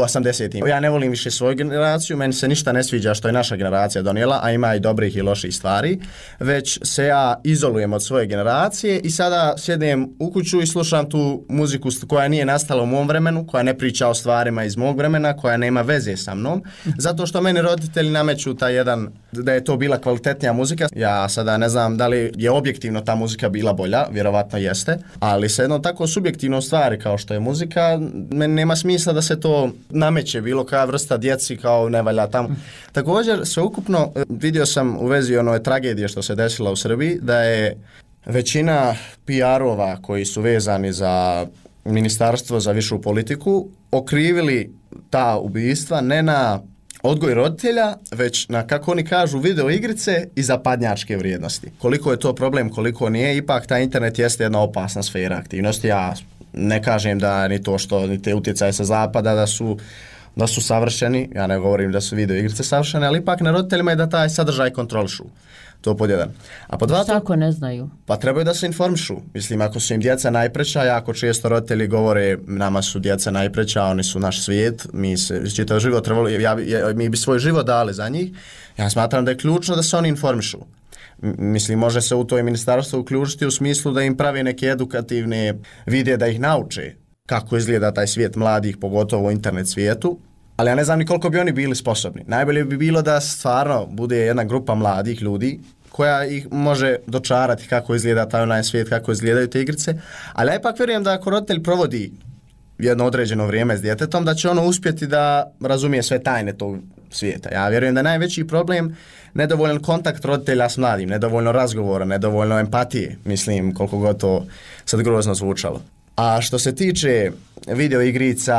Ja ne volim više svoju generaciju, meni se ništa ne sviđa što je naša generacija donijela, a ima i dobrih i loših stvari, već se ja izolujem od svoje generacije i sada sjednem u kuću i slušam tu muziku koja nije nastala u mom vremenu, koja ne priča o stvarima iz mog vremena, koja nema veze sa mnom, zato što meni roditelji nameću taj jedan, da je to bila kvalitetnija muzika. Ja sada ne znam da li je objektivno ta muzika bila bolja, vjerovatno jeste, ali sa jednom tako subjektivnom stvari kao što je muzika, meni nema smisla da se to nameće bilo koja vrsta djeci kao ne valja tamo. Također, sveukupno vidio sam u vezi one tragedije što se desila u Srbiji, da je većina PR-ova koji su vezani za Ministarstvo za višu politiku okrivili ta ubistva ne na odgoj roditelja, već na, kako oni kažu, video igrice i zapadnjačke vrijednosti. Koliko je to problem, koliko nije, ipak taj internet jeste jedna opasna sfera aktivnosti. Ja ne kažem da ni to što, ni te utjecaje sa zapada da su savršeni, ja ne govorim da su video igrice savršene, ali ipak na roditeljima je da taj sadržaj kontrolišu. To pod jedan. A pod dva, tako ne znaju. Pa trebaju da se informišu. Mislim, ako su im djeca najpreća, jako često roditelji govore nama su djeca najpreća, oni su naš svijet, mi se čitav život trebali, mi bi svoj život dali za njih. Ja smatram da je ključno da se oni informišu. Mislim, može se u to ministarstvo uključiti u smislu da im pravi neke edukativne videe da ih nauče kako izgleda taj svijet mladih, pogotovo u internet svijetu. Ali ja ne znam ni koliko bi oni bili sposobni. Najbolje bi bilo da stvarno bude jedna grupa mladih ljudi koja ih može dočarati kako izgleda taj onaj svijet, kako izgledaju te igrice. Ali ja ipak vjerujem da ako roditelj provodi jedno određeno vrijeme s djetetom, da će ono uspjeti da razumije sve tajne tog svijeta. Ja vjerujem da je najveći problem nedovoljan kontakt roditelja s mladim, nedovoljno razgovora, nedovoljno empatije. Mislim, koliko god to sad grozno zvučalo. A što se tiče video igrica,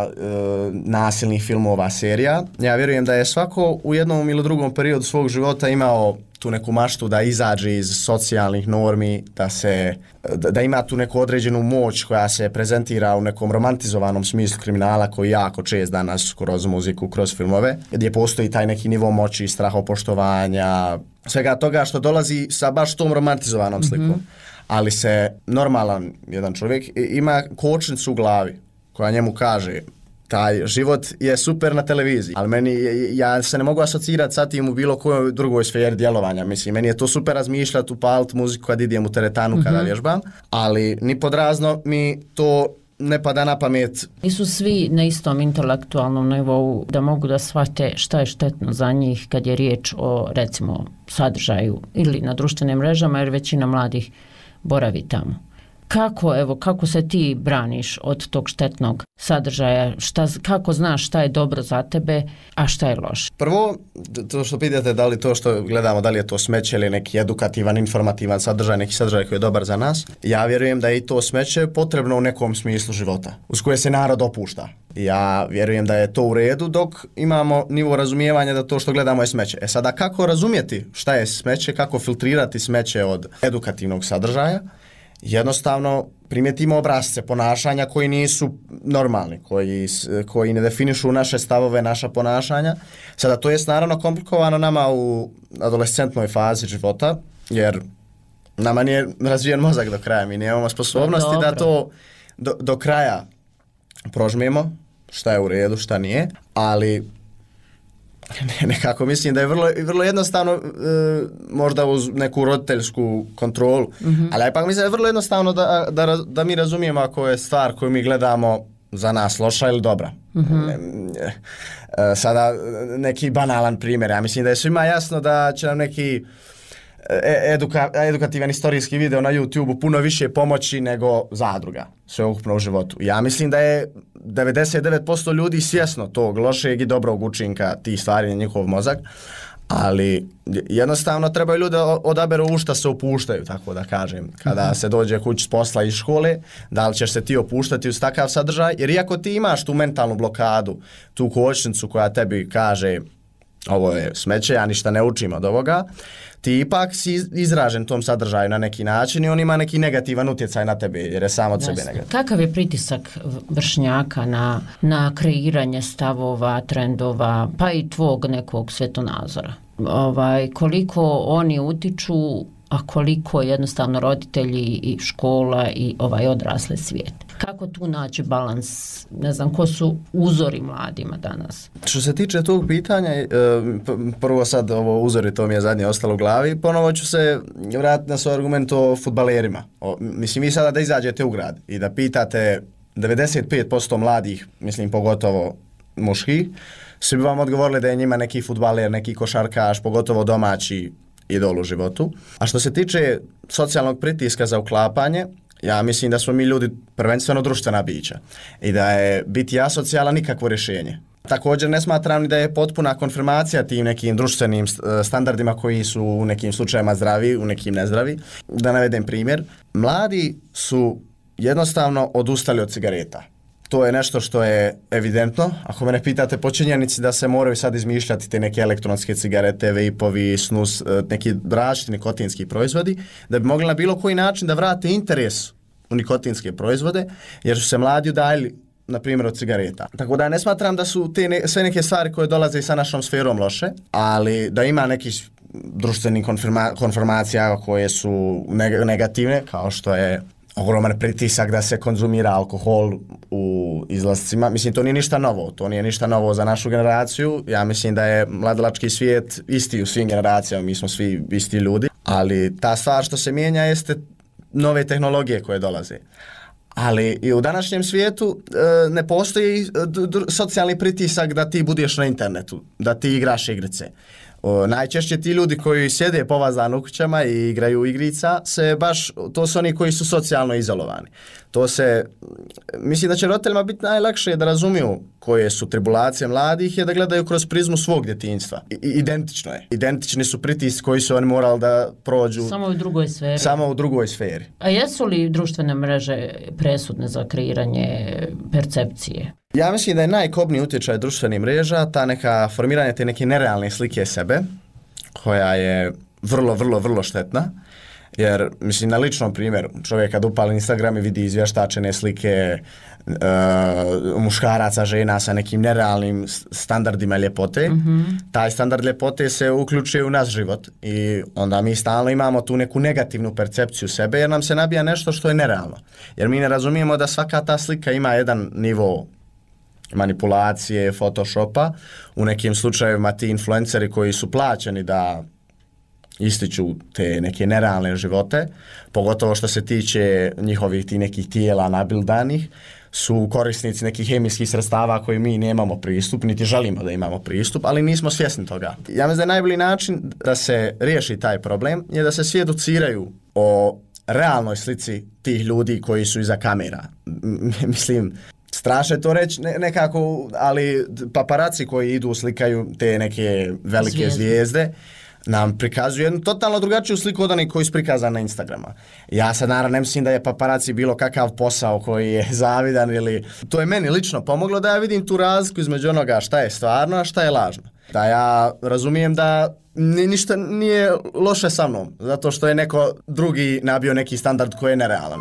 nasilnih filmova, serija, ja vjerujem da je svako u jednom ili drugom periodu svog života imao tu neku maštu da izađe iz socijalnih normi, da ima tu neku određenu moć koja se prezentira u nekom romantizovanom smislu kriminala koji jako čest danas kroz muziku, kroz filmove, gdje postoji taj neki nivo moći, strahopoštovanja, svega toga što dolazi sa baš tom romantizovanom slikom. Ali se normalan jedan čovjek ima kočnicu u glavi koja njemu kaže taj život je super na televiziji, ali ja se ne mogu asocirati sa tim u bilo kojoj drugoj sferi djelovanja. Mislim, meni je to super razmišljati, upaliti muziku kad idem u teretanu, kada vježbam, ali ni podrazno mi to ne pada na pamet. Nisu svi na istom intelektualnom nivou da mogu da shvate šta je štetno za njih kad je riječ o, recimo, sadržaju ili na društvenim mrežama, jer većina mladih boravi tamo. Kako se ti braniš od tog štetnog sadržaja? Kako znaš šta je dobro za tebe, a šta je loše? Prvo, to što pitate, da li to što gledamo, da li je to smeće ili neki edukativan, informativan sadržaj, neki sadržaj koji je dobar za nas, ja vjerujem da je i to smeće potrebno u nekom smislu života, uz koje se narod opušta. Ja vjerujem da je to u redu dok imamo nivo razumijevanja da to što gledamo je smeće. Sada kako razumjeti šta je smeće, kako filtrirati smeće od edukativnog sadržaja? Jednostavno primijetimo obrasce ponašanja koji nisu normalni, koji ne definišu naše stavove, naša ponašanja. Sada to je naravno komplikovano nama u adolescentnoj fazi života, jer nama nije razvijen mozak do kraja, mi nemamo sposobnosti da to do kraja prožmijemo, šta je u redu, šta nije, ali nekako mislim da je vrlo jednostavno, možda uz neku roditeljsku kontrolu, ali ipak mislim da je vrlo jednostavno da mi razumijemo ako je stvar koju mi gledamo za nas loša ili dobra. Sada neki banalan primjer, ja mislim da je svima jasno da će nam neki edukativan istorijski video na YouTube-u puno više pomoći nego zadruga sveukupno u životu. Ja mislim da je 99% ljudi svjesno tog lošeg i dobrog učinka tih stvari na njihov mozak, ali jednostavno trebaju ljudi odaberu u šta se opuštaju, tako da kažem. Kada se dođe kući s posla iz škole, da li ćeš se ti opuštati uz takav sadržaj, jer iako ti imaš tu mentalnu blokadu, tu kočnicu koja tebi kaže ovo je smeće, ja ništa ne učim od ovoga, ti ipak si izražen tom sadržaju na neki način i on ima neki negativan utjecaj na tebe jer je sam od sebe negativan. Kakav je pritisak vršnjaka na kreiranje stavova, trendova, pa i tvog nekog svjetonazora? Koliko oni utiču, a koliko jednostavno roditelji i škola i odrasli svijet? Kako tu naći balans? Ne znam, ko su uzori mladima danas? Što se tiče tog pitanja, prvo sad ovo uzori, to mi je zadnje ostalo u glavi, ponovo ću se vratiti na svoj argument o fudbalerima. Mislim, vi sada da izađete u grad i da pitate 95% mladih, mislim pogotovo muških, svi bi vam odgovorili da je njima neki fudbaler, neki košarkaš, pogotovo domaći idol u životu. A što se tiče socijalnog pritiska za uklapanje, ja mislim da smo mi ljudi prvenstveno društvena bića i da je biti asocijalan nikakvo rješenje. Također ne smatram ni da je potpuna konfirmacija tim nekim društvenim standardima koji su u nekim slučajima zdravi, u nekim nezdravi. Da navedem primjer, mladi su jednostavno odustali od cigareta. To je nešto što je evidentno. Ako me ne pitate po činjenici da se moraju sad izmišljati te neke elektronske cigarete, vejpovi, snus, neki različiti nikotinski proizvodi, da bi mogli na bilo koji način da vrate interes u nikotinske proizvode, jer su se mladi udaljili, na primjer, od cigareta. Tako da ne smatram da su te sve neke stvari koje dolaze i sa našom sferom loše, ali da ima nekih društvenih konformacija koje su negativne, kao što je ogroman pritisak da se konzumira alkohol u izlascima. Mislim, to nije ništa novo. To nije ništa novo za našu generaciju. Ja mislim da je mladalački svijet isti u svim generacijama. Mi smo svi isti ljudi. Ali ta stvar što se mijenja jeste nove tehnologije koje dolaze. Ali i u današnjem svijetu ne postoji socijalni pritisak da ti budeš na internetu, da ti igraš igrice. Najčešće ti ljudi koji sjede povazani u kućama i igraju igrica, to su oni koji su socijalno izolovani. Mislim da će roditeljima biti najlakše da razumiju koje su tribulacije mladih i da gledaju kroz prizmu svog djetinjstva. Identično je. Identični su pritisci koji su oni morali da prođu. Samo u drugoj sferi. A jesu li društvene mreže presudne za kreiranje percepcije? Ja mislim da je najkobniji utjecaj društvenih mreža formiranje te neke nerealne slike sebe, koja je vrlo štetna. Jer, mislim, na ličnom primjeru, čovjek kad upali Instagram i vidi izvještačene slike muškaraca, žena sa nekim nerealnim standardima ljepote, taj standard ljepote se uključuje u naš život i onda mi stalno imamo tu neku negativnu percepciju sebe jer nam se nabija nešto što je nerealno. Jer mi ne razumijemo da svaka ta slika ima jedan nivo manipulacije, photoshopa. U nekim slučajevima ti influenceri koji su plaćeni da ističu te neke nerealne živote, pogotovo što se tiče njihovih ti nekih tijela nabildanih, su korisnici nekih hemijskih sredstava koji mi nemamo pristup, niti želimo da imamo pristup, ali nismo svjesni toga. Ja mislim da je najbolji način da se riješi taj problem je da se svi educiraju o realnoj slici tih ljudi koji su iza kamera. Mislim, strašno je to reći nekako, ali paparaci koji idu slikaju te neke velike zvijezde nam prikazuju jednu totalno drugačiju sliku od onih koji su prikazani na Instagrama. Ja sad naravno ne mislim da je paparaci bilo kakav posao koji je zavidan ili... To je meni lično pomoglo da ja vidim tu razliku između onoga šta je stvarno, a šta je lažno. Da ja razumijem da ništa nije loše sa mnom, zato što je neko drugi nabio neki standard koji je nerealan.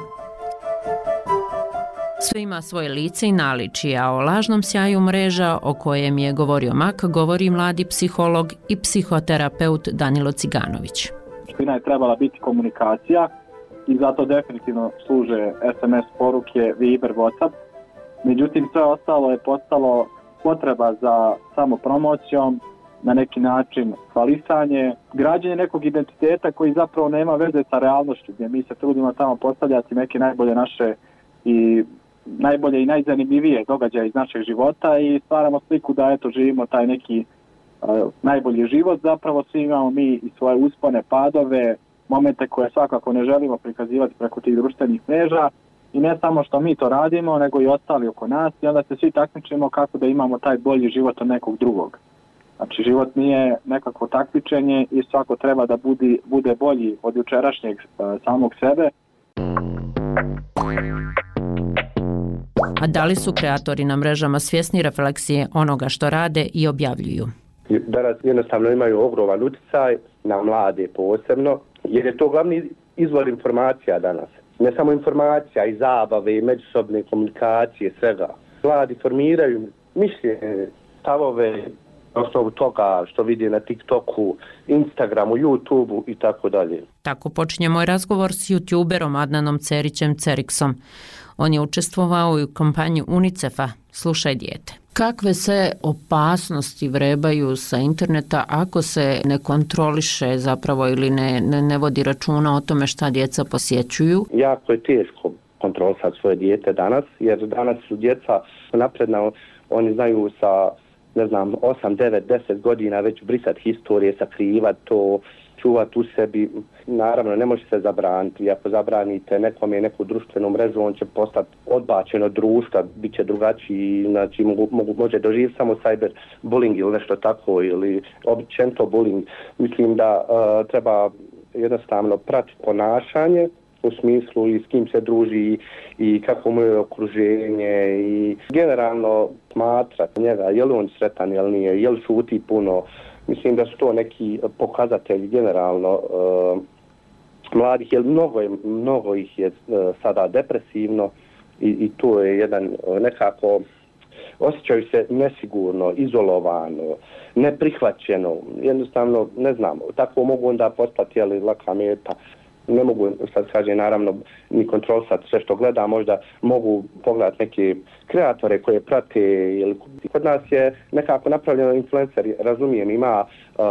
Sve ima svoje lice i naličje, a o lažnom sjaju mreža o kojem je govorio Mak govori mladi psiholog i psihoterapeut Danilo Ciganović. Suština je trebala biti komunikacija i zato definitivno služe SMS poruke, Viber, WhatsApp. Međutim, sve ostalo je postalo potreba za samopromocijom, na neki način hvalisanje, građenje nekog identiteta koji zapravo nema veze sa realnošću, gdje mi se trudimo tamo postavljati neke najbolje naše i najbolje i najzanimljivije događaje iz našeg života i stvaramo sliku da eto živimo taj neki najbolji život. Zapravo svi imamo mi i svoje uspone, padove, momente koje svakako ne želimo prikazivati preko tih društvenih mreža i ne samo što mi to radimo, nego i ostali oko nas i onda se svi takmičimo kako da imamo taj bolji život od nekog drugog. Znači život nije nekako takmičenje i svako treba da bude bolji od jučerašnjeg samog sebe. A da li su kreatori na mrežama svjesni refleksije onoga što rade i objavljuju? Danas jednostavno imaju ogroman utjecaj na mlade posebno, jer je to glavni izvor informacija danas. Ne samo informacija, i zabave, i međusobne komunikacije, svega. Mladi formiraju mišljenje, stavove, na osnovu toga što vidi na TikToku, Instagramu, YouTubeu i tako dalje. Tako počinje moj razgovor s youtuberom Adnanom Cerićem Ceriksom. On je učestvovao i u kampanji UNICEF-a Slušaj dijete. Kakve se opasnosti vrebaju sa interneta ako se ne kontroliše zapravo ili ne vodi računa o tome šta djeca posjećuju? Jako je teško kontrolisati svoje dijete danas, jer danas su djeca napredna, oni znaju sa 8, 9, 10 godina već brisati historije, sakrivati to, čuvati u sebi. Naravno, ne može se zabraniti. Ako zabranite nekom je neku društvenu mrežu, on će postati odbačen od društva, bit će drugačiji, znači može doživjeti samo cyberbullying ili nešto tako, ili općenito bullying. Mislim da treba jednostavno pratiti ponašanje, u smislu i s kim se druži i kako mu je okruženje i generalno smatrati njega, je li on sretan ili nije, je li šuti puno. Mislim da su to neki pokazatelji generalno mladih, jer mnogo ih je sada depresivno i to je jedan nekako, osjećaju se nesigurno, izolovano, neprihvaćeno, jednostavno ne znam, tako mogu onda postati laka meta. Ne mogu, sad kažem, naravno, ni kontrolisati sve što gleda, možda mogu pogledati neke kreatore koje prate. Kod nas je nekako napravljeno influenceri, razumijem, ima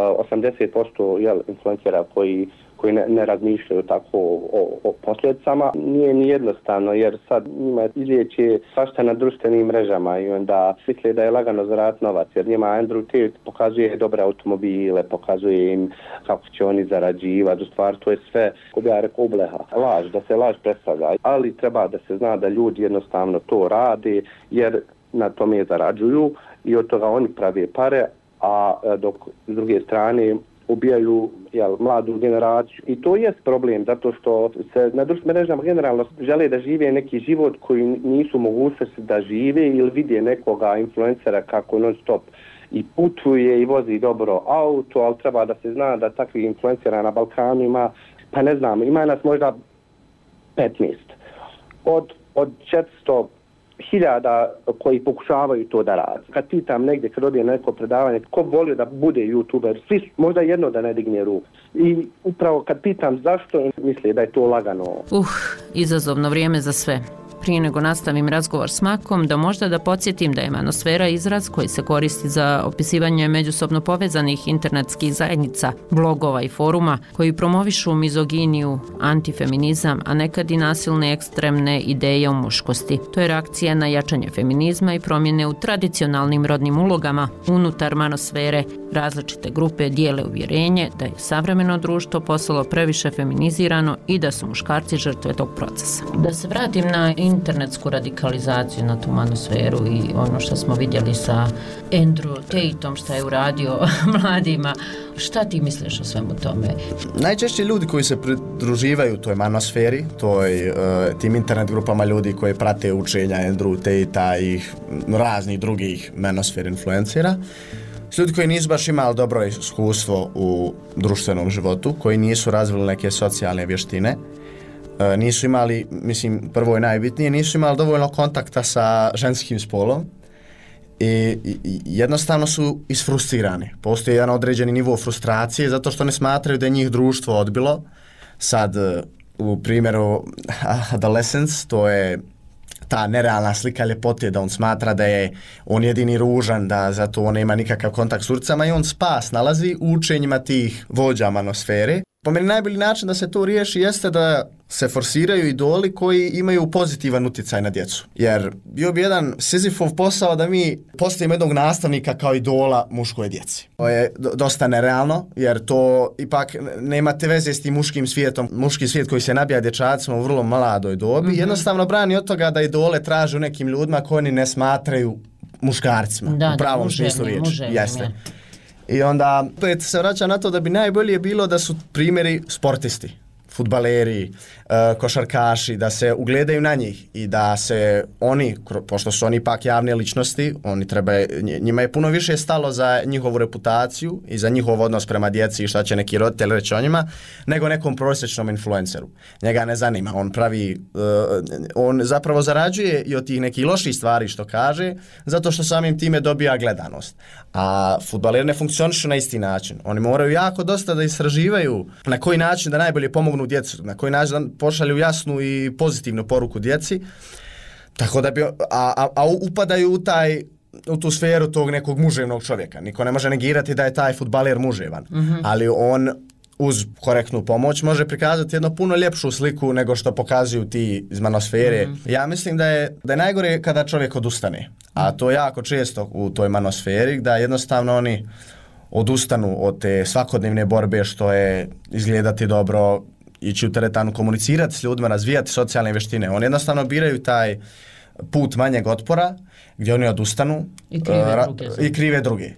80% influencera koji ne razmišljaju tako o posljedicama. Nije ni jednostavno, jer sad njima izvjeće svašta na društvenim mrežama i onda misle da je lagano zaraditi novac, jer njima Andrew Tate pokazuje dobre automobile, pokazuje im kako će oni zarađivati, u stvari to je sve, ko bi ja rekao, ubleha, laž, da se laž predstavlja, ali treba da se zna da ljudi jednostavno to rade, jer na tome zarađuju i od toga oni prave pare, a dok s druge strane ubijaju mladu generaciju. I to je problem, zato što se na društvenim mrežama generalno žele da žive neki život koji nisu mogućnosti da žive ili vide nekoga influencera kako non stop i putuje i vozi dobro auto, ali treba da se zna da takvih influencera na Balkanu ima, pa ne znam, ima nas možda 15. Od 400.000 koji pokušavaju to da rade. Kad pitam negdje, kad odije na neko predavanje, ko volio da bude youtuber, svi možda jedno da ne digne ruku. I upravo kad pitam zašto, misle da je to lagano. Izazovno vrijeme za sve. prije nego nastavim razgovor s Makom, da podsjetim da je manosfera izraz koji se koristi za opisivanje međusobno povezanih internetskih zajednica, blogova i foruma koji promovišu mizoginiju, antifeminizam, a nekad i nasilne ekstremne ideje o muškosti. To je reakcija na jačanje feminizma i promjene u tradicionalnim rodnim ulogama unutar manosfere. Različite grupe dijele uvjerenje da je savremeno društvo postalo previše feminizirano i da su muškarci žrtve tog procesa. Da se vratim na internetsku radikalizaciju, na tu manosferu i ono što smo vidjeli sa Andrew Tateom što je uradio mladima. Šta ti misliš o svemu tome? Najčešće ljudi koji se pridruživaju toj manosferi, tim internet grupama ljudi koji prate učenja Andrew Tatea i raznih drugih manosfer influencera, ljudi koji nisu baš imali dobro iskustvo u društvenom životu, koji nisu razvili neke socijalne vještine, nisu imali, prvo i najbitnije, nisu imali dovoljno kontakta sa ženskim spolom i jednostavno su isfrustrirani. Postoji jedan određeni nivo frustracije zato što ne smatraju da je njih društvo odbilo. Sad, u primjeru adolescence, to je ta nerealna slika ljepote, da on smatra da je on jedini ružan, da zato on nema nikakav kontakt s urcama i on spas nalazi u učenjima tih vođa manosfere. Po meni najbolji način da se to riješi jeste da se forsiraju idoli koji imaju pozitivan utjecaj na djecu. Jer bio bi jedan Sizifov posao da mi postavimo jednog nastavnika kao idola muškoj djeci. To je dosta nerealno, jer to ipak nemate veze s tim muškim svijetom. Muški svijet koji se nabija dječacima u vrlo mladoj dobi, jednostavno brani od toga da idole traže u nekim ljudima koji oni ne smatraju muškarcima. U pravom smislu riječi. Jeste. I onda opet se vraća na to da bi najbolje bilo da su primjeri sportisti, fudbaleri, košarkaši, da se ugledaju na njih i da se oni, pošto su oni ipak javne ličnosti, njima je puno više stalo za njihovu reputaciju i za njihov odnos prema djeci i šta će neki roditelj reći o njima, nego nekom prosječnom influenceru. Njega ne zanima, on zapravo zarađuje i od tih nekih loših stvari što kaže, zato što samim time dobija gledanost. A fudbaleri ne funkcionišu na isti način. Oni moraju jako dosta da istraživaju na koji način da najbolje pomognu djecu, na koji način da pošalju jasnu i pozitivnu poruku djeci, tako da upadaju u tu sferu tog nekog muževnog čovjeka. Niko ne može negirati da je taj fudbaler muževan, ali on uz korektnu pomoć može prikazati jednu puno ljepšu sliku nego što pokazuju ti iz manosfere. Ja mislim da je najgore kada čovjek odustane, a to je jako često u toj manosferi, da jednostavno oni odustanu od te svakodnevne borbe što je izgledati dobro, ići u teretanu, komunicirati s ljudima, razvijati socijalne vještine. Oni jednostavno biraju taj put manjeg otpora gdje oni odustanu i krive druge.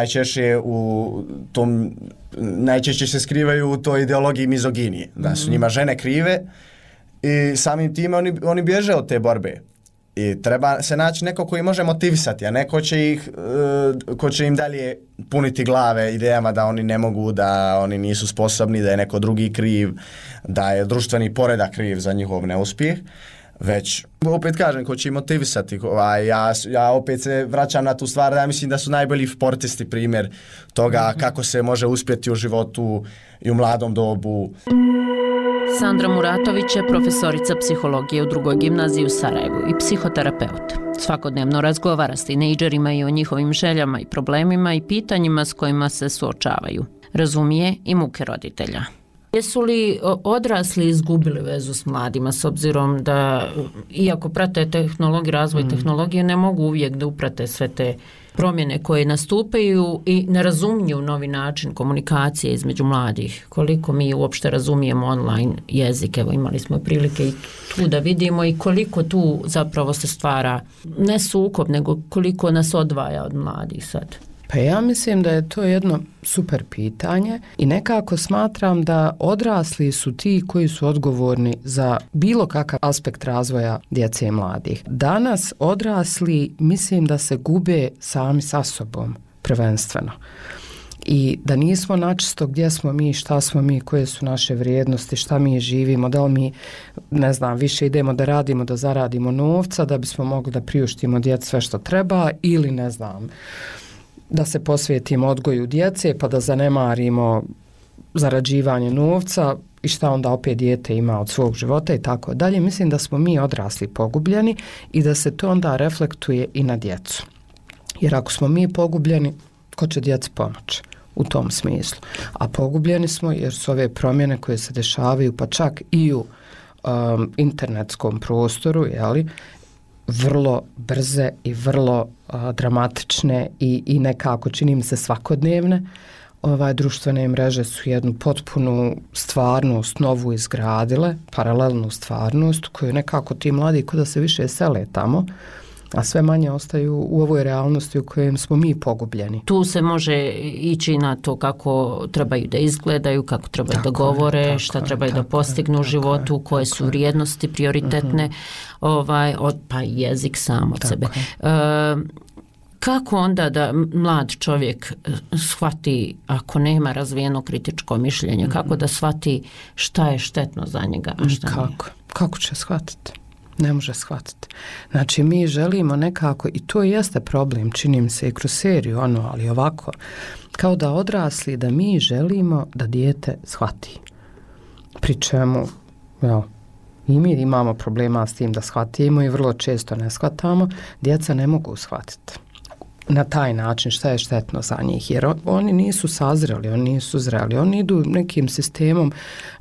Najčešće se skrivaju u toj ideologiji mizoginije, da su njima žene krive i samim time oni bježe od te borbe. I treba se naći neko koji može motivisati, a neko ko će im dalje puniti glave idejama da oni ne mogu, da oni nisu sposobni, da je neko drugi kriv, da je društveni poredak kriv za njihov neuspjeh. Već, opet kažem, ko će im motivisati. Ja opet se vraćam na tu stvar da ja mislim da su najbolji sportisti primjer toga kako se može uspjeti u životu i u mladom dobu. Sandra Muratović je profesorica psihologije u drugoj gimnaziji u Sarajevu i psihoterapeut. Svakodnevno razgovara s tinejdžerima i o njihovim željama i problemima i pitanjima s kojima se suočavaju. Razumije i muke roditelja. Jesu li odrasli izgubili vezu s mladima s obzirom da, iako prate razvoj tehnologije, ne mogu uvijek da uprate sve te promjene koje nastupaju i ne razumiju novi način komunikacije između mladih? Koliko mi uopšte razumijemo online jezik? Evo, imali smo prilike i tu da vidimo i koliko tu zapravo se stvara ne sukob, nego koliko nas odvaja od mladih sad. Pa ja mislim da je to jedno super pitanje i nekako smatram da odrasli su ti koji su odgovorni za bilo kakav aspekt razvoja djece i mladih. Danas odrasli mislim da se gube sami sa sobom prvenstveno. I da nismo načisto gdje smo mi, šta smo mi, koje su naše vrijednosti, šta mi živimo, da li mi, ne znam, više idemo da radimo, da zaradimo novca, da bismo mogli da priuštimo djeci sve što treba ili ne znam, da se posvetimo odgoju djece pa da zanemarimo zarađivanje novca i šta onda opet dijete ima od svog života i tako dalje. Mislim da smo mi odrasli pogubljeni i da se to onda reflektuje i na djecu. Jer ako smo mi pogubljeni, ko će djeci pomoći u tom smislu? A pogubljeni smo jer su ove promjene koje se dešavaju, pa čak i u internetskom prostoru, jeli, vrlo brze i vrlo dramatične i nekako čini mi se svakodnevne. Društvene mreže su jednu potpunu stvarnost novu izgradile, paralelnu stvarnost koju nekako ti mladi kod da se više sele tamo, a sve manje ostaju u ovoj realnosti u kojem smo mi pogubljeni. Tu se može ići na to kako trebaju da izgledaju, kako trebaju da govore, šta trebaju da postignu u životu, koje su vrijednosti prioritetne, pa jezik sam od sebe. Kako onda da mlad čovjek shvati, ako nema razvijeno kritičko mišljenje, kako da shvati šta je štetno za njega, a šta nije? Kako će shvatiti? Ne može shvatiti. Znači, mi želimo nekako, i to jeste problem, čini mi se i kroz seriju, ali ovako, kao da odrasli, da mi želimo da dijete shvati. Pri čemu, i mi imamo problema s tim da shvatimo i vrlo često ne shvatamo, djeca ne mogu shvatiti na taj način šta je štetno za njih, jer oni nisu sazreli, oni nisu zreli, oni idu nekim sistemom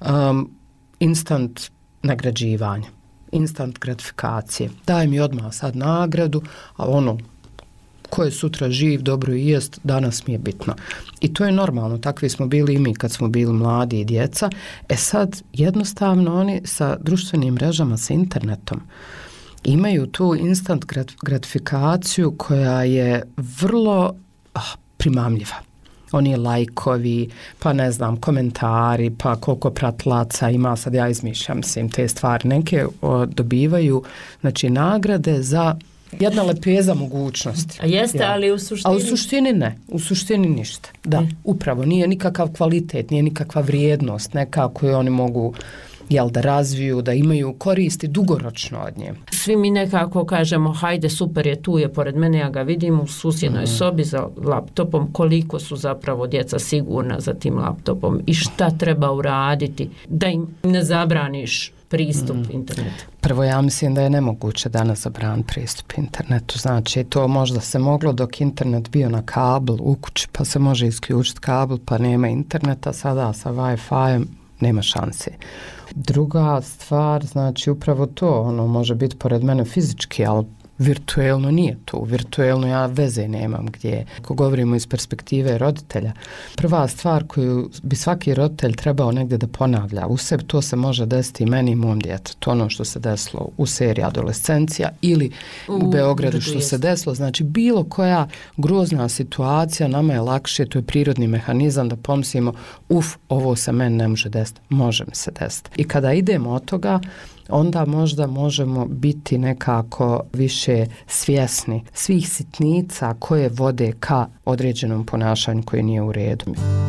instant nagrađivanja, instant gratifikacije. Daj mi odmah sad nagradu, a ko je sutra živ, dobro i jest, danas mi je bitno. I to je normalno, takvi smo bili i mi kad smo bili mladi i djeca. Sad jednostavno oni sa društvenim mrežama, sa internetom, imaju tu instant gratifikaciju koja je vrlo primamljiva. Oni lajkovi, pa ne znam, komentari, pa koliko pratilaca ima, sad ja izmišljam, mislim, te stvari. Neke dobivaju, znači, nagrade za jedna lepeza mogućnosti. A jeste, ali u suštini? A u suštini ne, u suštini ništa. Da, upravo, nije nikakav kvalitet, nije nikakva vrijednost, nekako je oni mogu da razviju, da imaju koristi dugoročno od nje. Svi mi nekako kažemo, hajde, super je, tu je pored mene, ja ga vidim u susjednoj sobi za laptopom, koliko su zapravo djeca sigurna za tim laptopom i šta treba uraditi da im ne zabraniš pristup internetu. Prvo, ja mislim da je nemoguće danas zabraniti pristup internetu. Znači, to možda se moglo dok internet bio na kabel u kući, pa se može isključiti kabel, pa nema interneta, sada sa Wi-Fi nema šanse. Druga stvar, znači upravo to, može biti pored mene fizički, ali virtuelno nije tu. Virtuelno ja veze nemam gdje. Ako govorimo iz perspektive roditelja, prva stvar koju bi svaki roditelj trebao negdje da ponavlja u sebi, to se može desiti i meni i mom djetetu. Ono što se desilo u seriji Adolescencija ili u Beogradu što se desilo. Znači bilo koja grozna situacija, nama je lakše, to je prirodni mehanizam da pomislimo, ovo se meni ne može desiti, može mi se desiti. I kada idemo od toga, onda možda možemo biti nekako više svjesni svih sitnica koje vode ka određenom ponašanju koje nije u redu.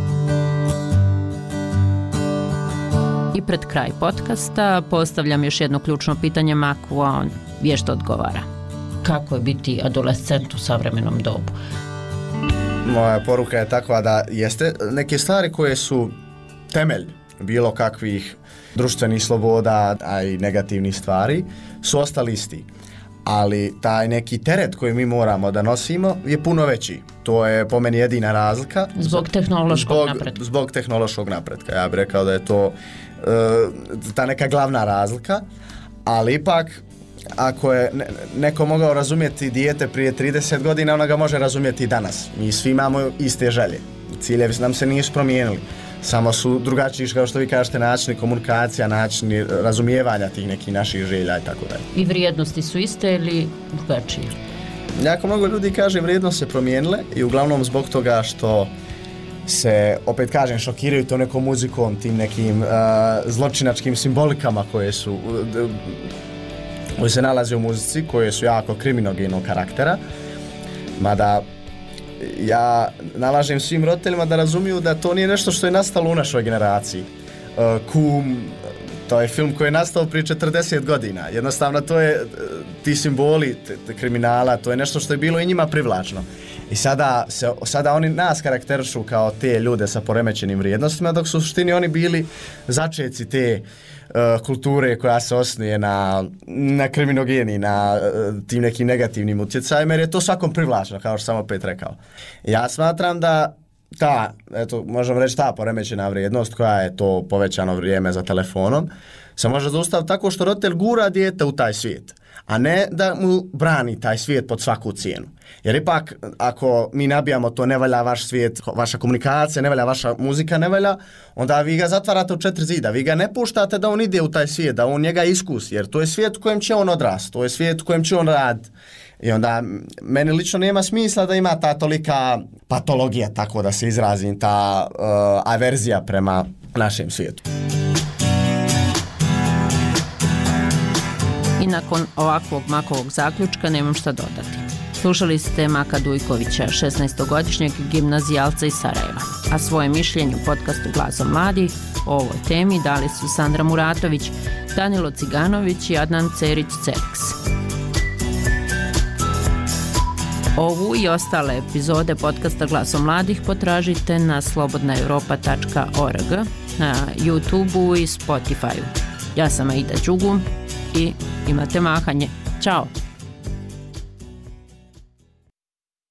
I pred kraj podcasta postavljam još jedno ključno pitanje Maku, a on vješto odgovara. Kako je biti adolescent u savremenom dobu? Moja poruka je takva da jeste neke stvari koje su temelj bilo kakvih društvenih sloboda, a i negativnih stvari, su ostali isti. Ali taj neki teret koji mi moramo da nosimo je puno veći. To je po meni jedina razlika. Zbog tehnološkog napretka. Zbog tehnološkog napretka. Ja bih rekao da je to ta neka glavna razlika. Ali ipak, ako je neko mogao razumjeti dijete prije 30 godina, ona ga može razumjeti i danas. Mi svi imamo iste želje. Ciljevi nam se nisu promijenili. Samo su drugačiji, kao što vi kažete, načini komunikacija, načini razumijevanja tih nekih naših želja i tako dalje. I vrijednosti su iste ili drugačije? Jako mnogo ljudi kaže vrijednosti se promijenile i uglavnom zbog toga što se, opet kažem, šokiraju to nekom muzikom, tim nekim zločinačkim simbolikama koje se nalaze u muzici, koje su jako kriminogenog karaktera. Mada ja nalažem svim roditeljima da razumiju da to nije nešto što je nastalo u našoj generaciji. To je film koji je nastao prije 40 godina. Jednostavno to je, ti simboli kriminala, to je nešto što je bilo i njima privlačno. I sada oni nas karakterišu kao te ljude sa poremećenim vrijednostima, dok su u suštini oni bili začeci te kulture koja se osnuje na kriminogeni, na tim nekim negativnim utjecajima, jer je to svakom privlačno, kao što sam opet rekao. Ja smatram da možemo reći ta poremećena vrijednost koja je to povećano vrijeme za telefonom, se može zaustaviti tako što roditelj gura dijete u taj svijet, a ne da mu brani taj svijet pod svaku cijenu. Jer ipak, ako mi nabijamo to ne valja vaš svijet, vaša komunikacija, ne valja vaša muzika, ne valja, onda vi ga zatvarate u 4 zida, vi ga ne puštate da on ide u taj svijet, da on njega iskusi, jer to je svijet u kojem će on odrasti, to je svijet u kojem će on raditi. I onda meni lično nema smisla da ima ta tolika patologija, tako da se izrazim, ta averzija prema našem svijetu. I nakon ovakvog Makovog zaključka nemam šta dodati. Slušali ste Maka Dujkovića, 16-godišnjeg gimnazijalca iz Sarajeva, a svoje mišljenje u podcastu Glasom mladih o ovoj temi dali su Sandra Muratović, Danilo Ciganović i Adnan Cerić-Ceriks. Ovu i ostale epizode podcasta Glasom mladih potražite na slobodnaevropa.org, na YouTubeu i Spotifyu. Ja sam Aida Đugu i imate mahanje. Ćao!